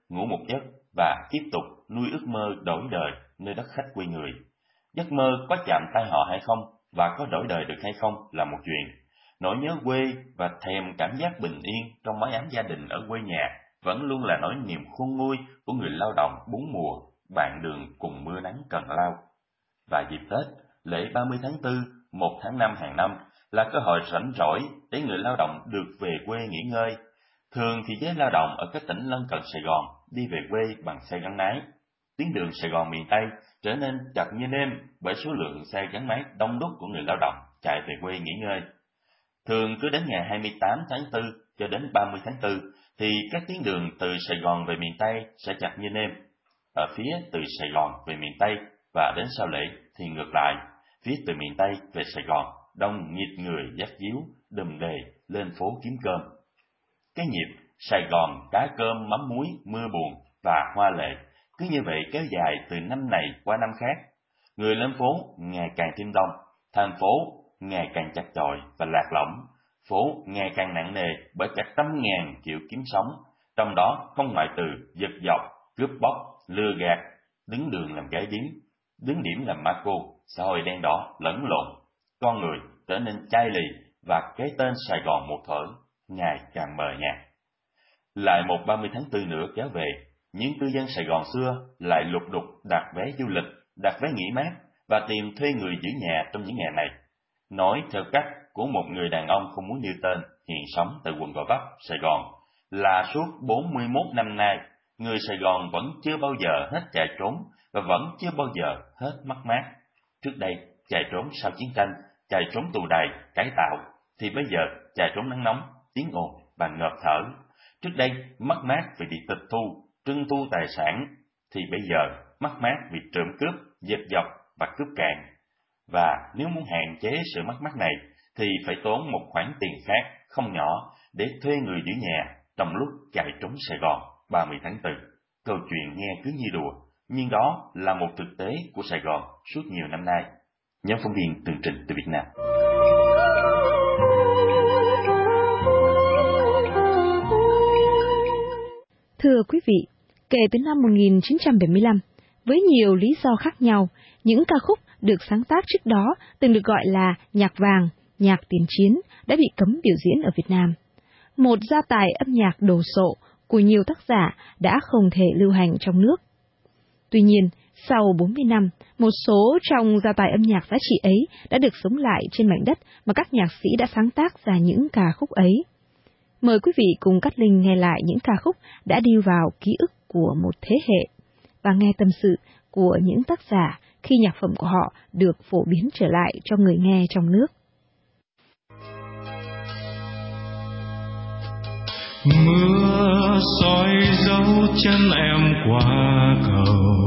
ngủ một giấc và tiếp tục nuôi ước mơ đổi đời nơi đất khách quê người. Giấc mơ có chạm tay họ hay không và có đổi đời được hay không là một chuyện. Nỗi nhớ quê và thèm cảm giác bình yên trong mái ấm gia đình ở quê nhà vẫn luôn là nỗi niềm khôn nguôi của người lao động bốn mùa, bạn đường cùng mưa nắng cần lao. Và dịp Tết, lễ 30 tháng 4, 1 tháng 5 hàng năm là cơ hội rảnh rỗi để người lao động được về quê nghỉ ngơi. Thường thì giới lao động ở các tỉnh lân cận Sài Gòn đi về quê bằng xe gắn máy. Tuyến đường Sài Gòn miền Tây trở nên chật như nêm bởi số lượng xe gắn máy đông đúc của người lao động chạy về quê nghỉ ngơi. Thường cứ đến ngày 28 tháng 4 cho đến 30 tháng 4 thì các tuyến đường từ Sài Gòn về miền Tây sẽ chật như nêm. Ở phía từ Sài Gòn về miền Tây và đến sau lễ thì ngược lại, phía từ miền Tây về Sài Gòn đông nghịt người dắt díu, đùm đề lên phố kiếm cơm. Cái nhịp Sài Gòn cá cơm mắm muối mưa buồn và hoa lệ cứ như vậy kéo dài từ năm này qua năm khác. Người lên phố ngày càng thêm đông, thành phố ngày càng chặt chội và lạc lõng, phố ngày càng nặng nề bởi cả trăm ngàn kiểu kiếm sống, trong đó không ngoại trừ giật dọc, cướp bóc, lừa gạt, đứng đường làm gái điếm, đứng điểm làm ma cô, xã hội đen đỏ lẫn lộn, con người trở nên chai lì và cái tên Sài Gòn một thở ngày càng mờ nhạt. Lại một 30 tháng 4 nữa kéo về, những cư dân Sài Gòn xưa lại lục đục đặt vé du lịch, đặt vé nghỉ mát và tìm thuê người giữ nhà trong những ngày này. Nói theo cách của một người đàn ông không muốn nêu tên hiện sống tại quận Gò Vấp, Sài Gòn, là suốt 41 năm nay, người Sài Gòn vẫn chưa bao giờ hết chạy trốn và vẫn chưa bao giờ hết mất mát. Trước đây, chạy trốn sau chiến tranh, chạy trốn tù đày, cải tạo, thì bây giờ chạy trốn nắng nóng, tiếng ồn và ngợp thở. Trước đây, mất mát vì bị tịch thu, trưng thu tài sản, thì bây giờ mất mát vì trộm cướp, giật dọc và cướp cạn. Và nếu muốn hạn chế sự mất mát này, thì phải tốn một khoản tiền khác không nhỏ để thuê người giữ nhà trong lúc chạy trốn Sài Gòn 30 tháng 4. Câu chuyện nghe cứ như đùa, nhưng đó là một thực tế của Sài Gòn suốt nhiều năm nay. Nhóm phóng viên tường trình từ Việt Nam. Thưa quý vị, kể từ năm 1975, với nhiều lý do khác nhau, những ca khúc được sáng tác trước đó từng được gọi là nhạc vàng, nhạc tiền chiến đã bị cấm biểu diễn ở Việt Nam. Một gia tài âm nhạc đồ sộ của nhiều tác giả đã không thể lưu hành trong nước. Tuy nhiên, sau 40 năm, một số trong gia tài âm nhạc giá trị ấy đã được sống lại trên mảnh đất mà các nhạc sĩ đã sáng tác ra những ca khúc ấy. Mời quý vị cùng Cát Linh nghe lại những ca khúc đã đi vào ký ức của một thế hệ và nghe tâm sự của những tác giả khi nhạc phẩm của họ được phổ biến trở lại cho người nghe trong nước. Mưa soi dấu chân em qua cầu,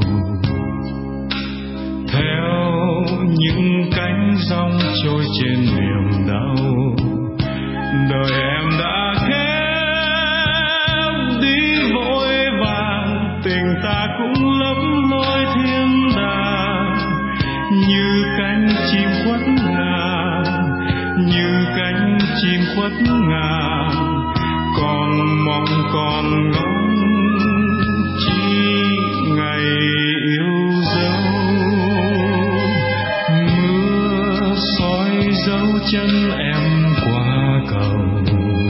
theo những cánh giông trôi trên miền đau. Đời em đã khép đi vội vàng, tình ta cũng lấp lối thiên đàng. Như cánh chim khuất ngàn, như cánh chim khuất ngàn, còn mong còn ngóng chi ngày yêu dấu. Mưa soi dấu chân em qua cầu,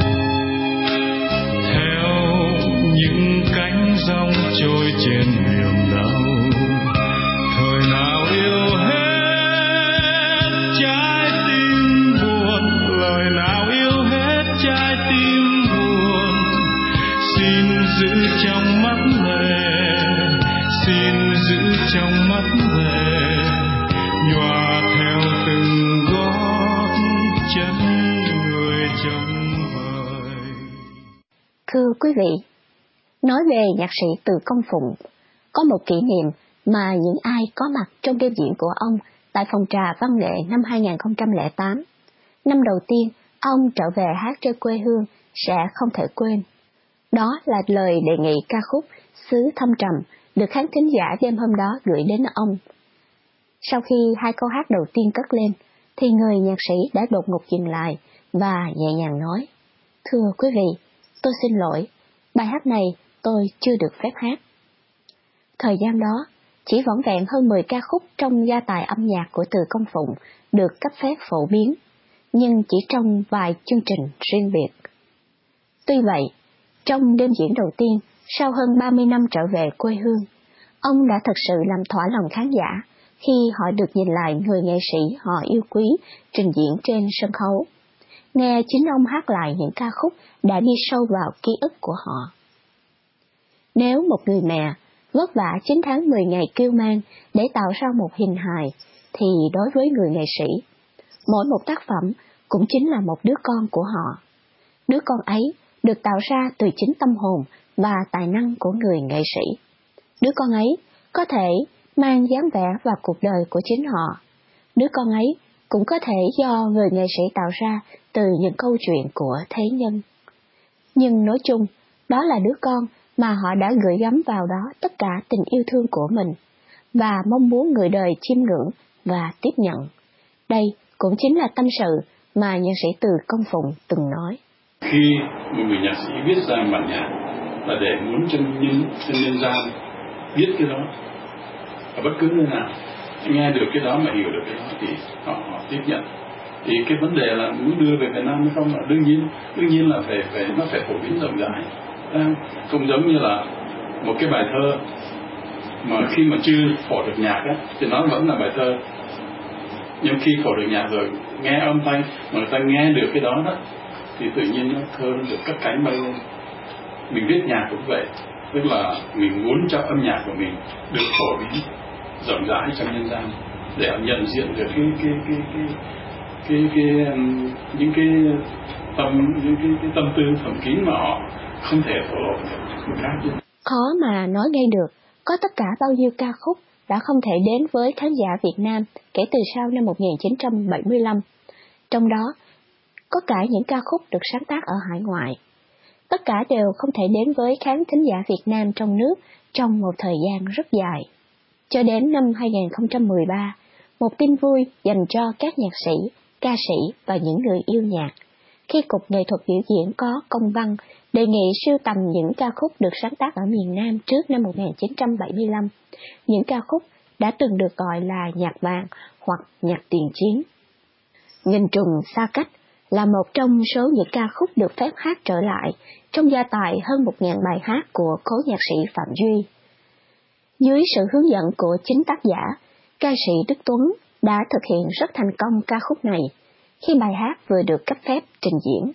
theo những cánh giông trôi trên miền đau. Thời nào yêu hết trái tim buồn, lời nào yêu hết trái tim buồn. Xin giữ trong mắt lệ, xin giữ trong mắt lệ, nhòa theo từng gót chân người trông vời. Thưa quý vị, nói về nhạc sĩ Từ Công Phụng, có một kỷ niệm mà những ai có mặt trong đêm diễn của ông tại phòng trà văn nghệ năm 2008. Năm đầu tiên, ông trở về hát trên quê hương sẽ không thể quên. Đó là lời đề nghị ca khúc Xứ Thâm Trầm được khán thính giả đêm hôm đó gửi đến ông. Sau khi hai câu hát đầu tiên cất lên, thì người nhạc sĩ đã đột ngột dừng lại và nhẹ nhàng nói: "Thưa quý vị, tôi xin lỗi, bài hát này tôi chưa được phép hát. Thời gian đó, chỉ vỏn vẹn hơn 10 ca khúc trong gia tài âm nhạc của Từ Công Phụng được cấp phép phổ biến, nhưng chỉ trong vài chương trình riêng biệt. Tuy vậy, trong đêm diễn đầu tiên, sau hơn 30 năm trở về quê hương, ông đã thực sự làm thỏa lòng khán giả khi họ được nhìn lại người nghệ sĩ họ yêu quý trình diễn trên sân khấu, nghe chính ông hát lại những ca khúc đã đi sâu vào ký ức của họ. Nếu một người mẹ vất vả 9 tháng 10 ngày kêu mang để tạo ra một hình hài, thì đối với người nghệ sĩ, mỗi một tác phẩm cũng chính là một đứa con của họ. Đứa con ấy được tạo ra từ chính tâm hồn và tài năng của người nghệ sĩ. Đứa con ấy có thể mang dáng vẻ và cuộc đời của chính họ. Đứa con ấy cũng có thể do người nghệ sĩ tạo ra từ những câu chuyện của thế nhân. Nhưng nói chung, đó là đứa con mà họ đã gửi gắm vào đó tất cả tình yêu thương của mình, và mong muốn người đời chiêm ngưỡng và tiếp nhận. Đây cũng chính là tâm sự mà nhạc sĩ Từ Công Phụng từng nói. Khi một người nhạc sĩ viết ra bản nhạc là để muốn cho nhân gian biết cái đó, ở bất cứ nơi nào nghe được cái đó mà hiểu được cái đó thì họ tiếp nhận. Thì cái vấn đề là muốn đưa về Việt Nam hay không là đương nhiên là nó phải phổ biến rộng rãi. Không giống như là một cái bài thơ mà khi mà chưa phổ được nhạc ấy, thì nó vẫn là bài thơ, nhưng khi phổ được nhạc rồi nghe âm thanh mà người ta nghe được cái đó thì tự nhiên thơ nó được cất cánh bay lên. Mình viết nhạc cũng vậy, tức là mình muốn cho âm nhạc của mình được phổ biến rộng rãi trong nhân gian để họ nhận diện được những cái tâm tư thầm kín mà họ không thể thổ lộ được. Khó mà nói ngay được, có tất cả bao nhiêu ca khúc đã không thể đến với khán giả Việt Nam kể từ sau năm 1975. Trong đó, có cả những ca khúc được sáng tác ở hải ngoại. Tất cả đều không thể đến với khán thính giả Việt Nam trong nước trong một thời gian rất dài. Cho đến năm 2013, một tin vui dành cho các nhạc sĩ, ca sĩ và những người yêu nhạc, khi Cục Nghệ thuật Biểu diễn có công văn đề nghị sưu tầm những ca khúc được sáng tác ở miền Nam trước năm 1975, những ca khúc đã từng được gọi là nhạc vàng hoặc nhạc tiền chiến. Nghìn trùng xa cách là một trong số những ca khúc được phép hát trở lại trong gia tài hơn 1.000 bài hát của cố nhạc sĩ Phạm Duy. Dưới sự hướng dẫn của chính tác giả, ca sĩ Đức Tuấn đã thực hiện rất thành công ca khúc này khi bài hát vừa được cấp phép trình diễn.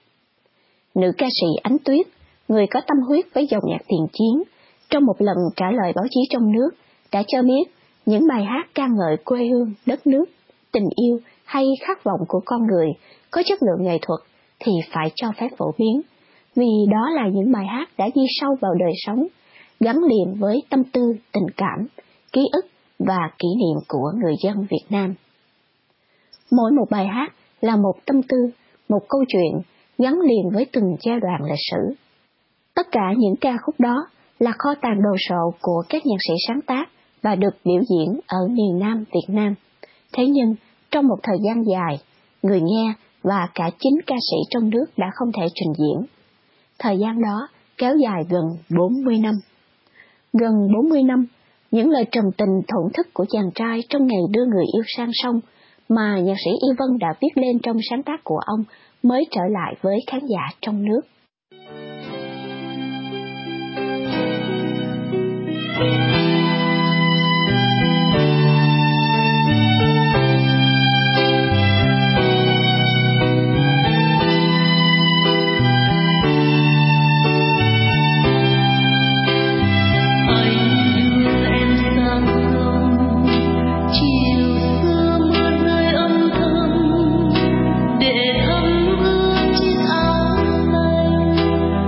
Nữ ca sĩ Ánh Tuyết, người có tâm huyết với dòng nhạc tiền chiến, trong một lần trả lời báo chí trong nước, đã cho biết những bài hát ca ngợi quê hương, đất nước, tình yêu hay khát vọng của con người có chất lượng nghệ thuật thì phải cho phép phổ biến, vì đó là những bài hát đã đi sâu vào đời sống, gắn liền với tâm tư, tình cảm, ký ức và kỷ niệm của người dân Việt Nam. Mỗi một bài hát là một tâm tư, một câu chuyện gắn liền với từng giai đoạn lịch sử. Tất cả những ca khúc đó là kho tàng đồ sộ của các nhạc sĩ sáng tác và được biểu diễn ở miền Nam Việt Nam. Thế nhưng, trong một thời gian dài, người nghe và cả chính ca sĩ trong nước đã không thể trình diễn. Thời gian đó kéo dài gần 40 năm. Gần 40 năm, những lời trầm tình thổn thức của chàng trai trong ngày đưa người yêu sang sông mà nhạc sĩ Y Vân đã viết lên trong sáng tác của ông mới trở lại với khán giả trong nước. Để thăm gương chiếc áo lạnh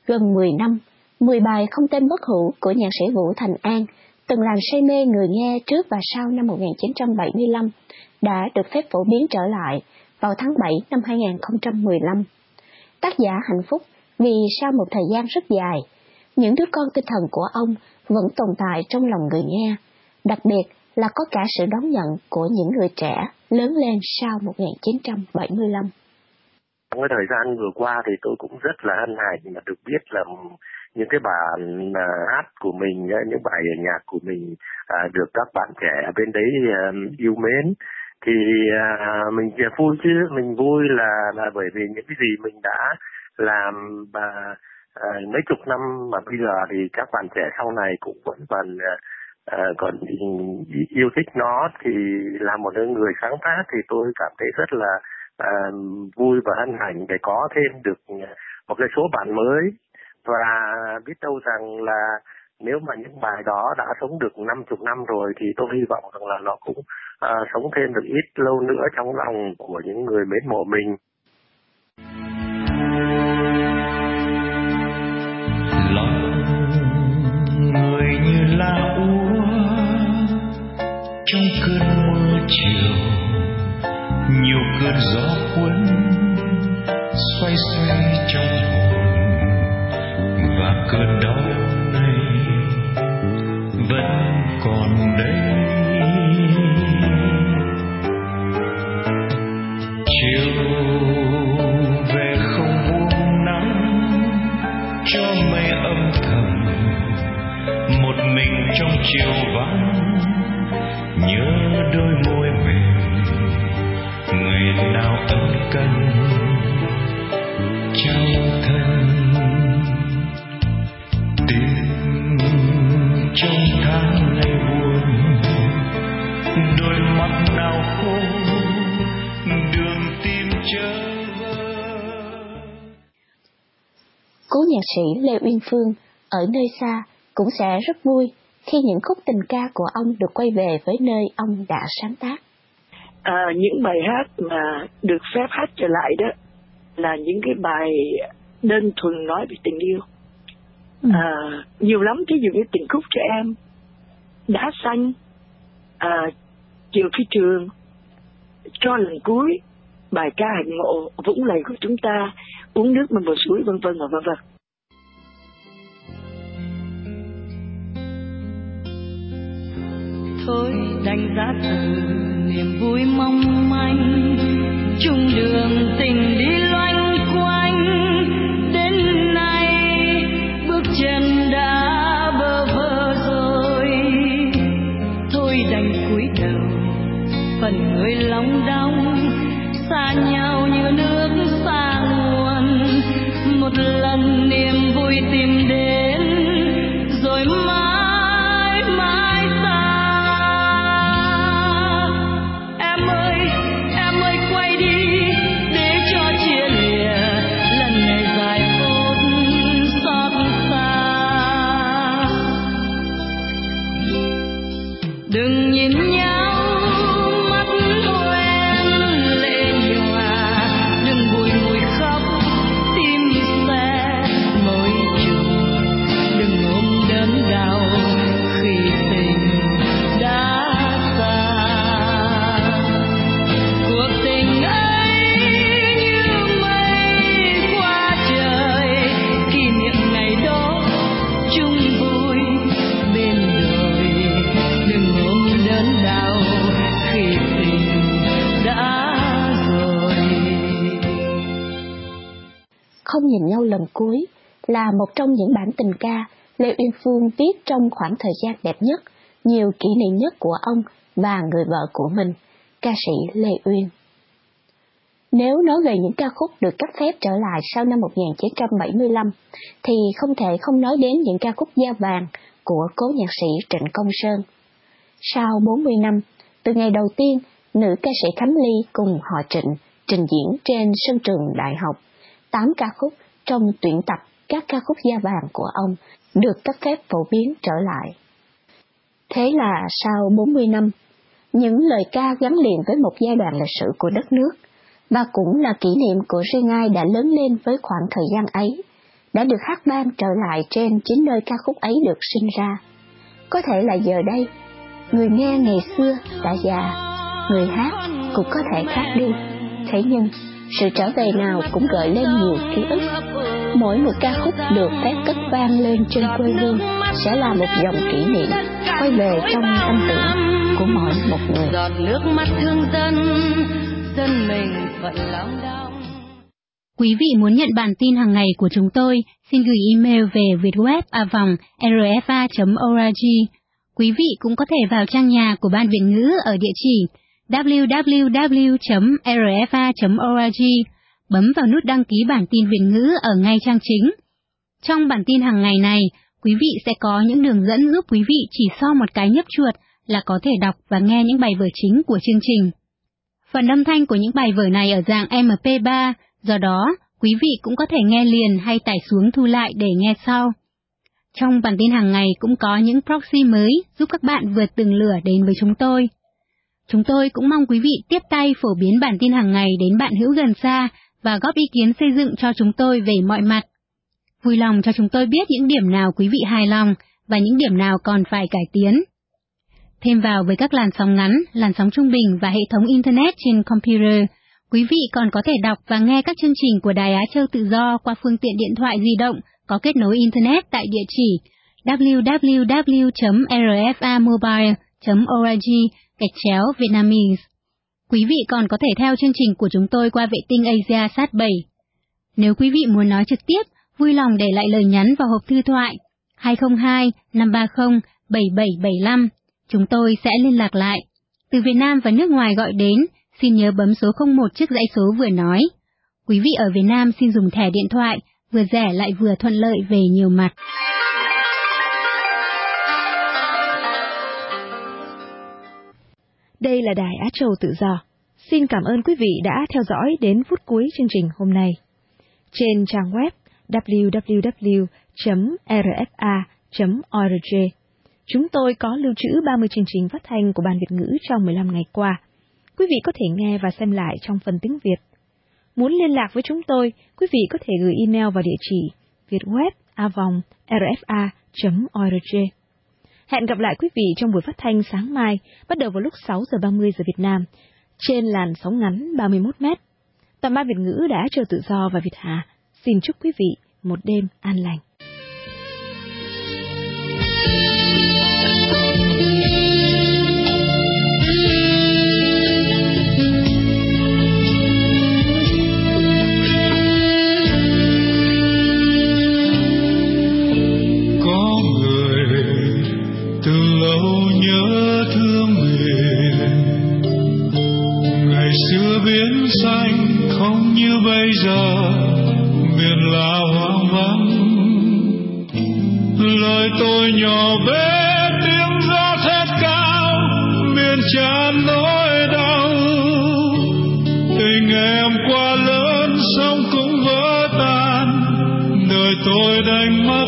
Gần 10 năm, 10 bài không tên bất hủ của nhạc sĩ Vũ Thành An, từng làm say mê người nghe trước và sau năm 1975, đã được phép phổ biến trở lại vào tháng 7 năm 2015. Tác giả hạnh phúc vì sau một thời gian rất dài, những đứa con tinh thần của ông vẫn tồn tại trong lòng người nghe, đặc biệt là có cả sự đón nhận của những người trẻ lớn lên sau 1975. Trong cái thời gian vừa qua thì tôi cũng rất là hân hạnh mà được biết là những cái bản hát của mình, những bài nhạc của mình được các bạn trẻ bên đấy yêu mến. Thì mình vui chứ, mình vui là bởi vì những cái gì mình đã làm mấy chục năm mà bây giờ thì các bạn trẻ sau này cũng vẫn còn yêu thích nó. Thì là một người sáng tác thì tôi cảm thấy rất là vui và hân hạnh để có thêm được một cái số bản mới, và biết đâu rằng là nếu mà những bài đó đã sống được 50 năm rồi thì tôi hy vọng rằng là nó cũng sống thêm được ít lâu nữa trong lòng của những người mến mộ mình. Lòng người như lá úa trong cơn mưa chiều, nhiều cơn gió cuốn xoay xoay trong hồn, và cơn đau này vẫn còn đây. Chiều về không buông nắng cho mây âm thầm, một mình trong chiều vắng nhớ đôi môi mềm ngày nào ân cần trao thân. Tình trong tháng ngày buồn, đôi mắt nào khô, đường tim chớ vơ. Cố nhạc sĩ Lê Uyên Phương ở nơi xa cũng sẽ rất vui khi những khúc tình ca của ông được quay về với nơi ông đã sáng tác. Những bài hát mà được phép hát trở lại đó là những cái bài đơn thuần nói về tình yêu. Nhiều lắm, ví dụ như Tình khúc trẻ em, Đá xanh, Chiều phi trường, Cho lần cuối, bài ca hạnh ngộ, Vũng lầy của chúng ta, Uống nước bên bờ suối, vân vân và vân vân. Thôi đành giá từ niềm vui mong manh, chung đường tình đi loanh quanh, đến nay bước chân đã bơ vơ rồi. Thôi đành cúi đầu phần người lòng đong, xa nhau như nước xa nguồn, một lần niềm vui tìm đến rồi mãi mãi xa. Em ơi quay đi để cho chia lìa lần này dài phút xót xa. Đừng nhìn nhau mắt hoen lệ nhòa, đừng bùi ngùi khóc tim xe mỏi chùa, đừng ôm đớn đau khi tình đã xa. Cuộc tình ấy như mây qua trời, kỷ niệm ngày đó chung vui bên đời, đừng ôm đớn đau khi tình đã rồi. Không nhìn nhau lần cuối là một trong những bản tình ca Lê Uyên Phương viết trong khoảng thời gian đẹp nhất, nhiều kỷ niệm nhất của ông và người vợ của mình, ca sĩ Lê Uyên. Nếu nói về những ca khúc được cấp phép trở lại sau năm 1975, thì không thể không nói đến những ca khúc da vàng của cố nhạc sĩ Trịnh Công Sơn. Sau 40 năm, từ ngày đầu tiên, nữ ca sĩ Khánh Ly cùng họ Trịnh trình diễn trên sân trường đại học, 8 ca khúc trong tuyển tập các ca khúc da vàng của ông được cấp phép phổ biến trở lại. Thế là sau 40 năm, những lời ca gắn liền với một giai đoạn lịch sử của đất nước, và cũng là kỷ niệm của riêng ai đã lớn lên với khoảng thời gian ấy, đã được hát vang trở lại trên chính nơi ca khúc ấy được sinh ra. Có thể là giờ đây, người nghe ngày xưa đã già, người hát cũng có thể khác đi. Thế nhưng, sự trở về nào cũng gợi lên nhiều ký ức. Mỗi một ca khúc được phép cất vang lên trên quê hương sẽ là một dòng kỷ niệm quay về trong tâm tưởng của mỗi một người. Giọt nước mắt thương dân, dân mình vẫn lòng đau. Quý vị muốn nhận bản tin hàng ngày của chúng tôi, xin gửi email về vietweb@rfa.org. Quý vị cũng có thể vào trang nhà của Ban Việt ngữ ở địa chỉ www.rfa.org, bấm vào nút đăng ký bản tin Việt ngữ ở ngay trang chính. Trong bản tin hàng ngày này, quý vị sẽ có những đường dẫn giúp quý vị chỉ sau một cái nhấp chuột là có thể đọc và nghe những bài vở chính của chương trình. Phần âm thanh của những bài vở này ở dạng MP3, do đó quý vị cũng có thể nghe liền hay tải xuống thu lại để nghe sau. Trong bản tin hàng ngày cũng có những proxy mới giúp các bạn vượt tường lửa đến với chúng tôi. Chúng tôi cũng mong quý vị tiếp tay phổ biến bản tin hàng ngày đến bạn hữu gần xa và góp ý kiến xây dựng cho chúng tôi về mọi mặt. Vui lòng cho chúng tôi biết những điểm nào quý vị hài lòng và những điểm nào còn phải cải tiến. Thêm vào với các làn sóng ngắn, làn sóng trung bình và hệ thống Internet trên computer, quý vị còn có thể đọc và nghe các chương trình của Đài Á Châu Tự Do qua phương tiện điện thoại di động có kết nối Internet tại địa chỉ www.rfamobile.org/Vietnamese. Quý vị còn có thể theo chương trình của chúng tôi qua vệ tinh Asiasat 7. Nếu quý vị muốn nói trực tiếp, vui lòng để lại lời nhắn vào hộp thư thoại 202-530-7775. Chúng tôi sẽ liên lạc lại. Từ Việt Nam và nước ngoài gọi đến, xin nhớ bấm số 01 trước dãy số vừa nói. Quý vị ở Việt Nam xin dùng thẻ điện thoại, vừa rẻ lại vừa thuận lợi về nhiều mặt. Đây là Đài Á Châu Tự Do. Xin cảm ơn quý vị đã theo dõi đến phút cuối chương trình hôm nay. Trên trang web www.rfa.org, chúng tôi có lưu trữ 30 chương trình phát thanh của Ban Việt ngữ trong 15 ngày qua. Quý vị có thể nghe và xem lại trong phần tiếng Việt. Muốn liên lạc với chúng tôi, quý vị có thể gửi email vào địa chỉ vietweb@rfa.org. Hẹn gặp lại quý vị trong buổi phát thanh sáng mai, bắt đầu vào lúc 6 giờ 30 giờ Việt Nam, trên làn sóng ngắn 31 m. Toàn Ban Việt ngữ Đài Á Châu Tự Do và Việt Hà xin chúc quý vị một đêm an lành. Biển xanh không như bây giờ, biển là hoang vắng. Lời tôi nhỏ bé, tiếng gió thét cao, miền tràn nỗi đau. Tình em quá lớn, sông cũng vỡ tan, đời tôi đánh mất,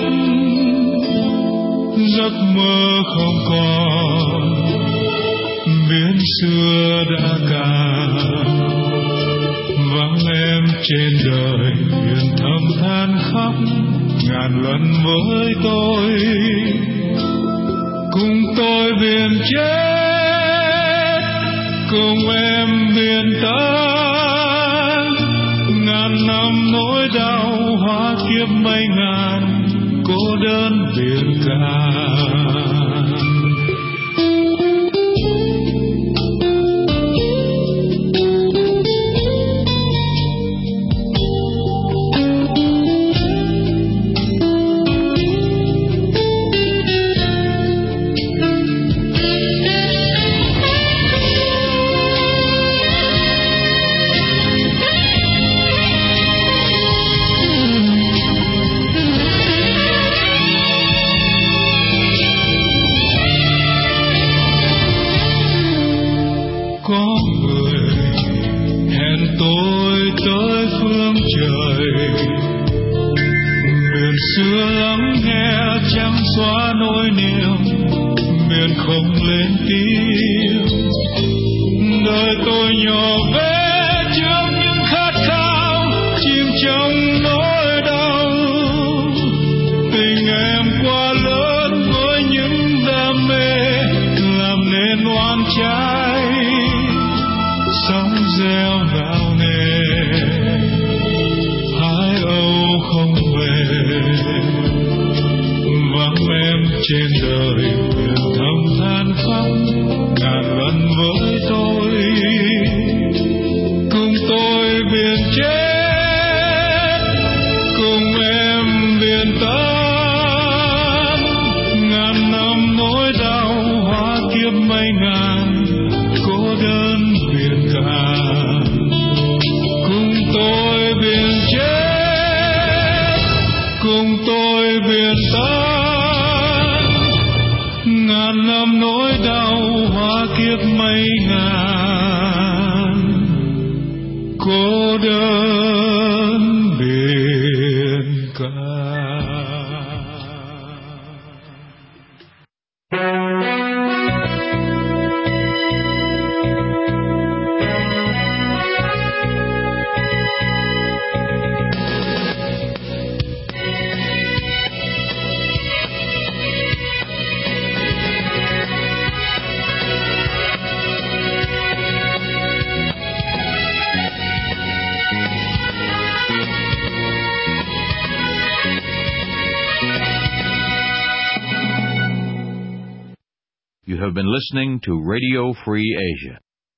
giấc mơ không còn, biển xưa đã cạn. Vắng em trên đời, biển thầm than khóc ngàn lần với tôi. Cùng tôi biển chết, cùng em biển tan. Ngàn năm nỗi đau hóa kiếp mây ngàn, cô đơn biển cả. Xưa lắng nghe chẳng xóa nỗi niềm, miền không lên tiếng. Đời tôi nhỏ bé trước những khát khao, chìm trong nỗi đau. non cháy, sóng reo gào nề, hai âu không về, vắng em trên đời thầm than khóc ngàn lần với tôi, cùng tôi biển chết, cùng em biển tan, ngàn năm nỗi đau hóa kiếp mây ngàn, cô đơn biển cả, cùng tôi biển chết, cùng tôi biển tan, ngàn năm nỗi đau hóa kiếp mây ngàn, cô đơn biển cả. You have been listening to Radio Free Asia.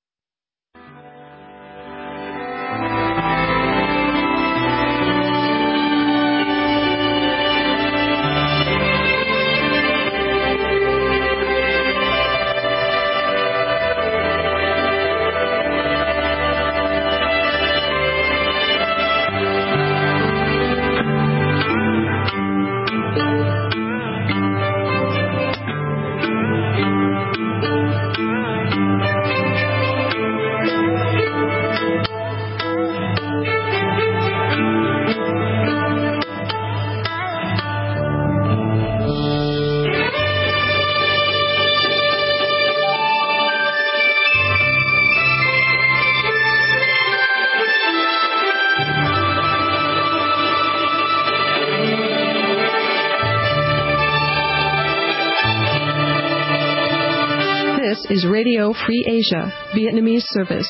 Is Radio Free Asia, Vietnamese service.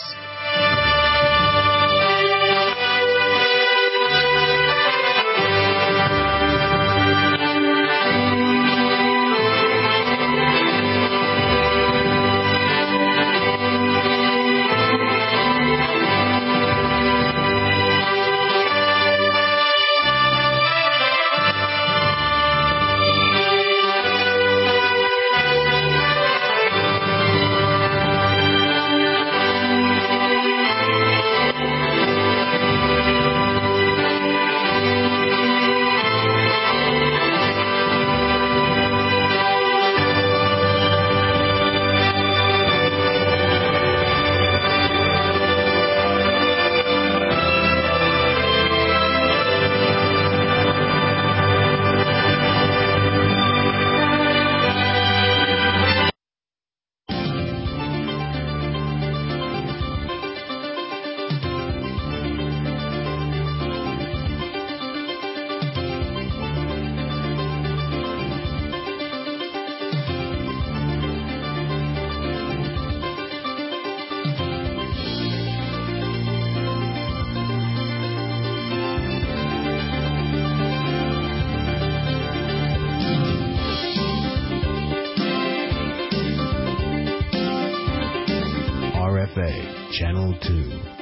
Channel 2.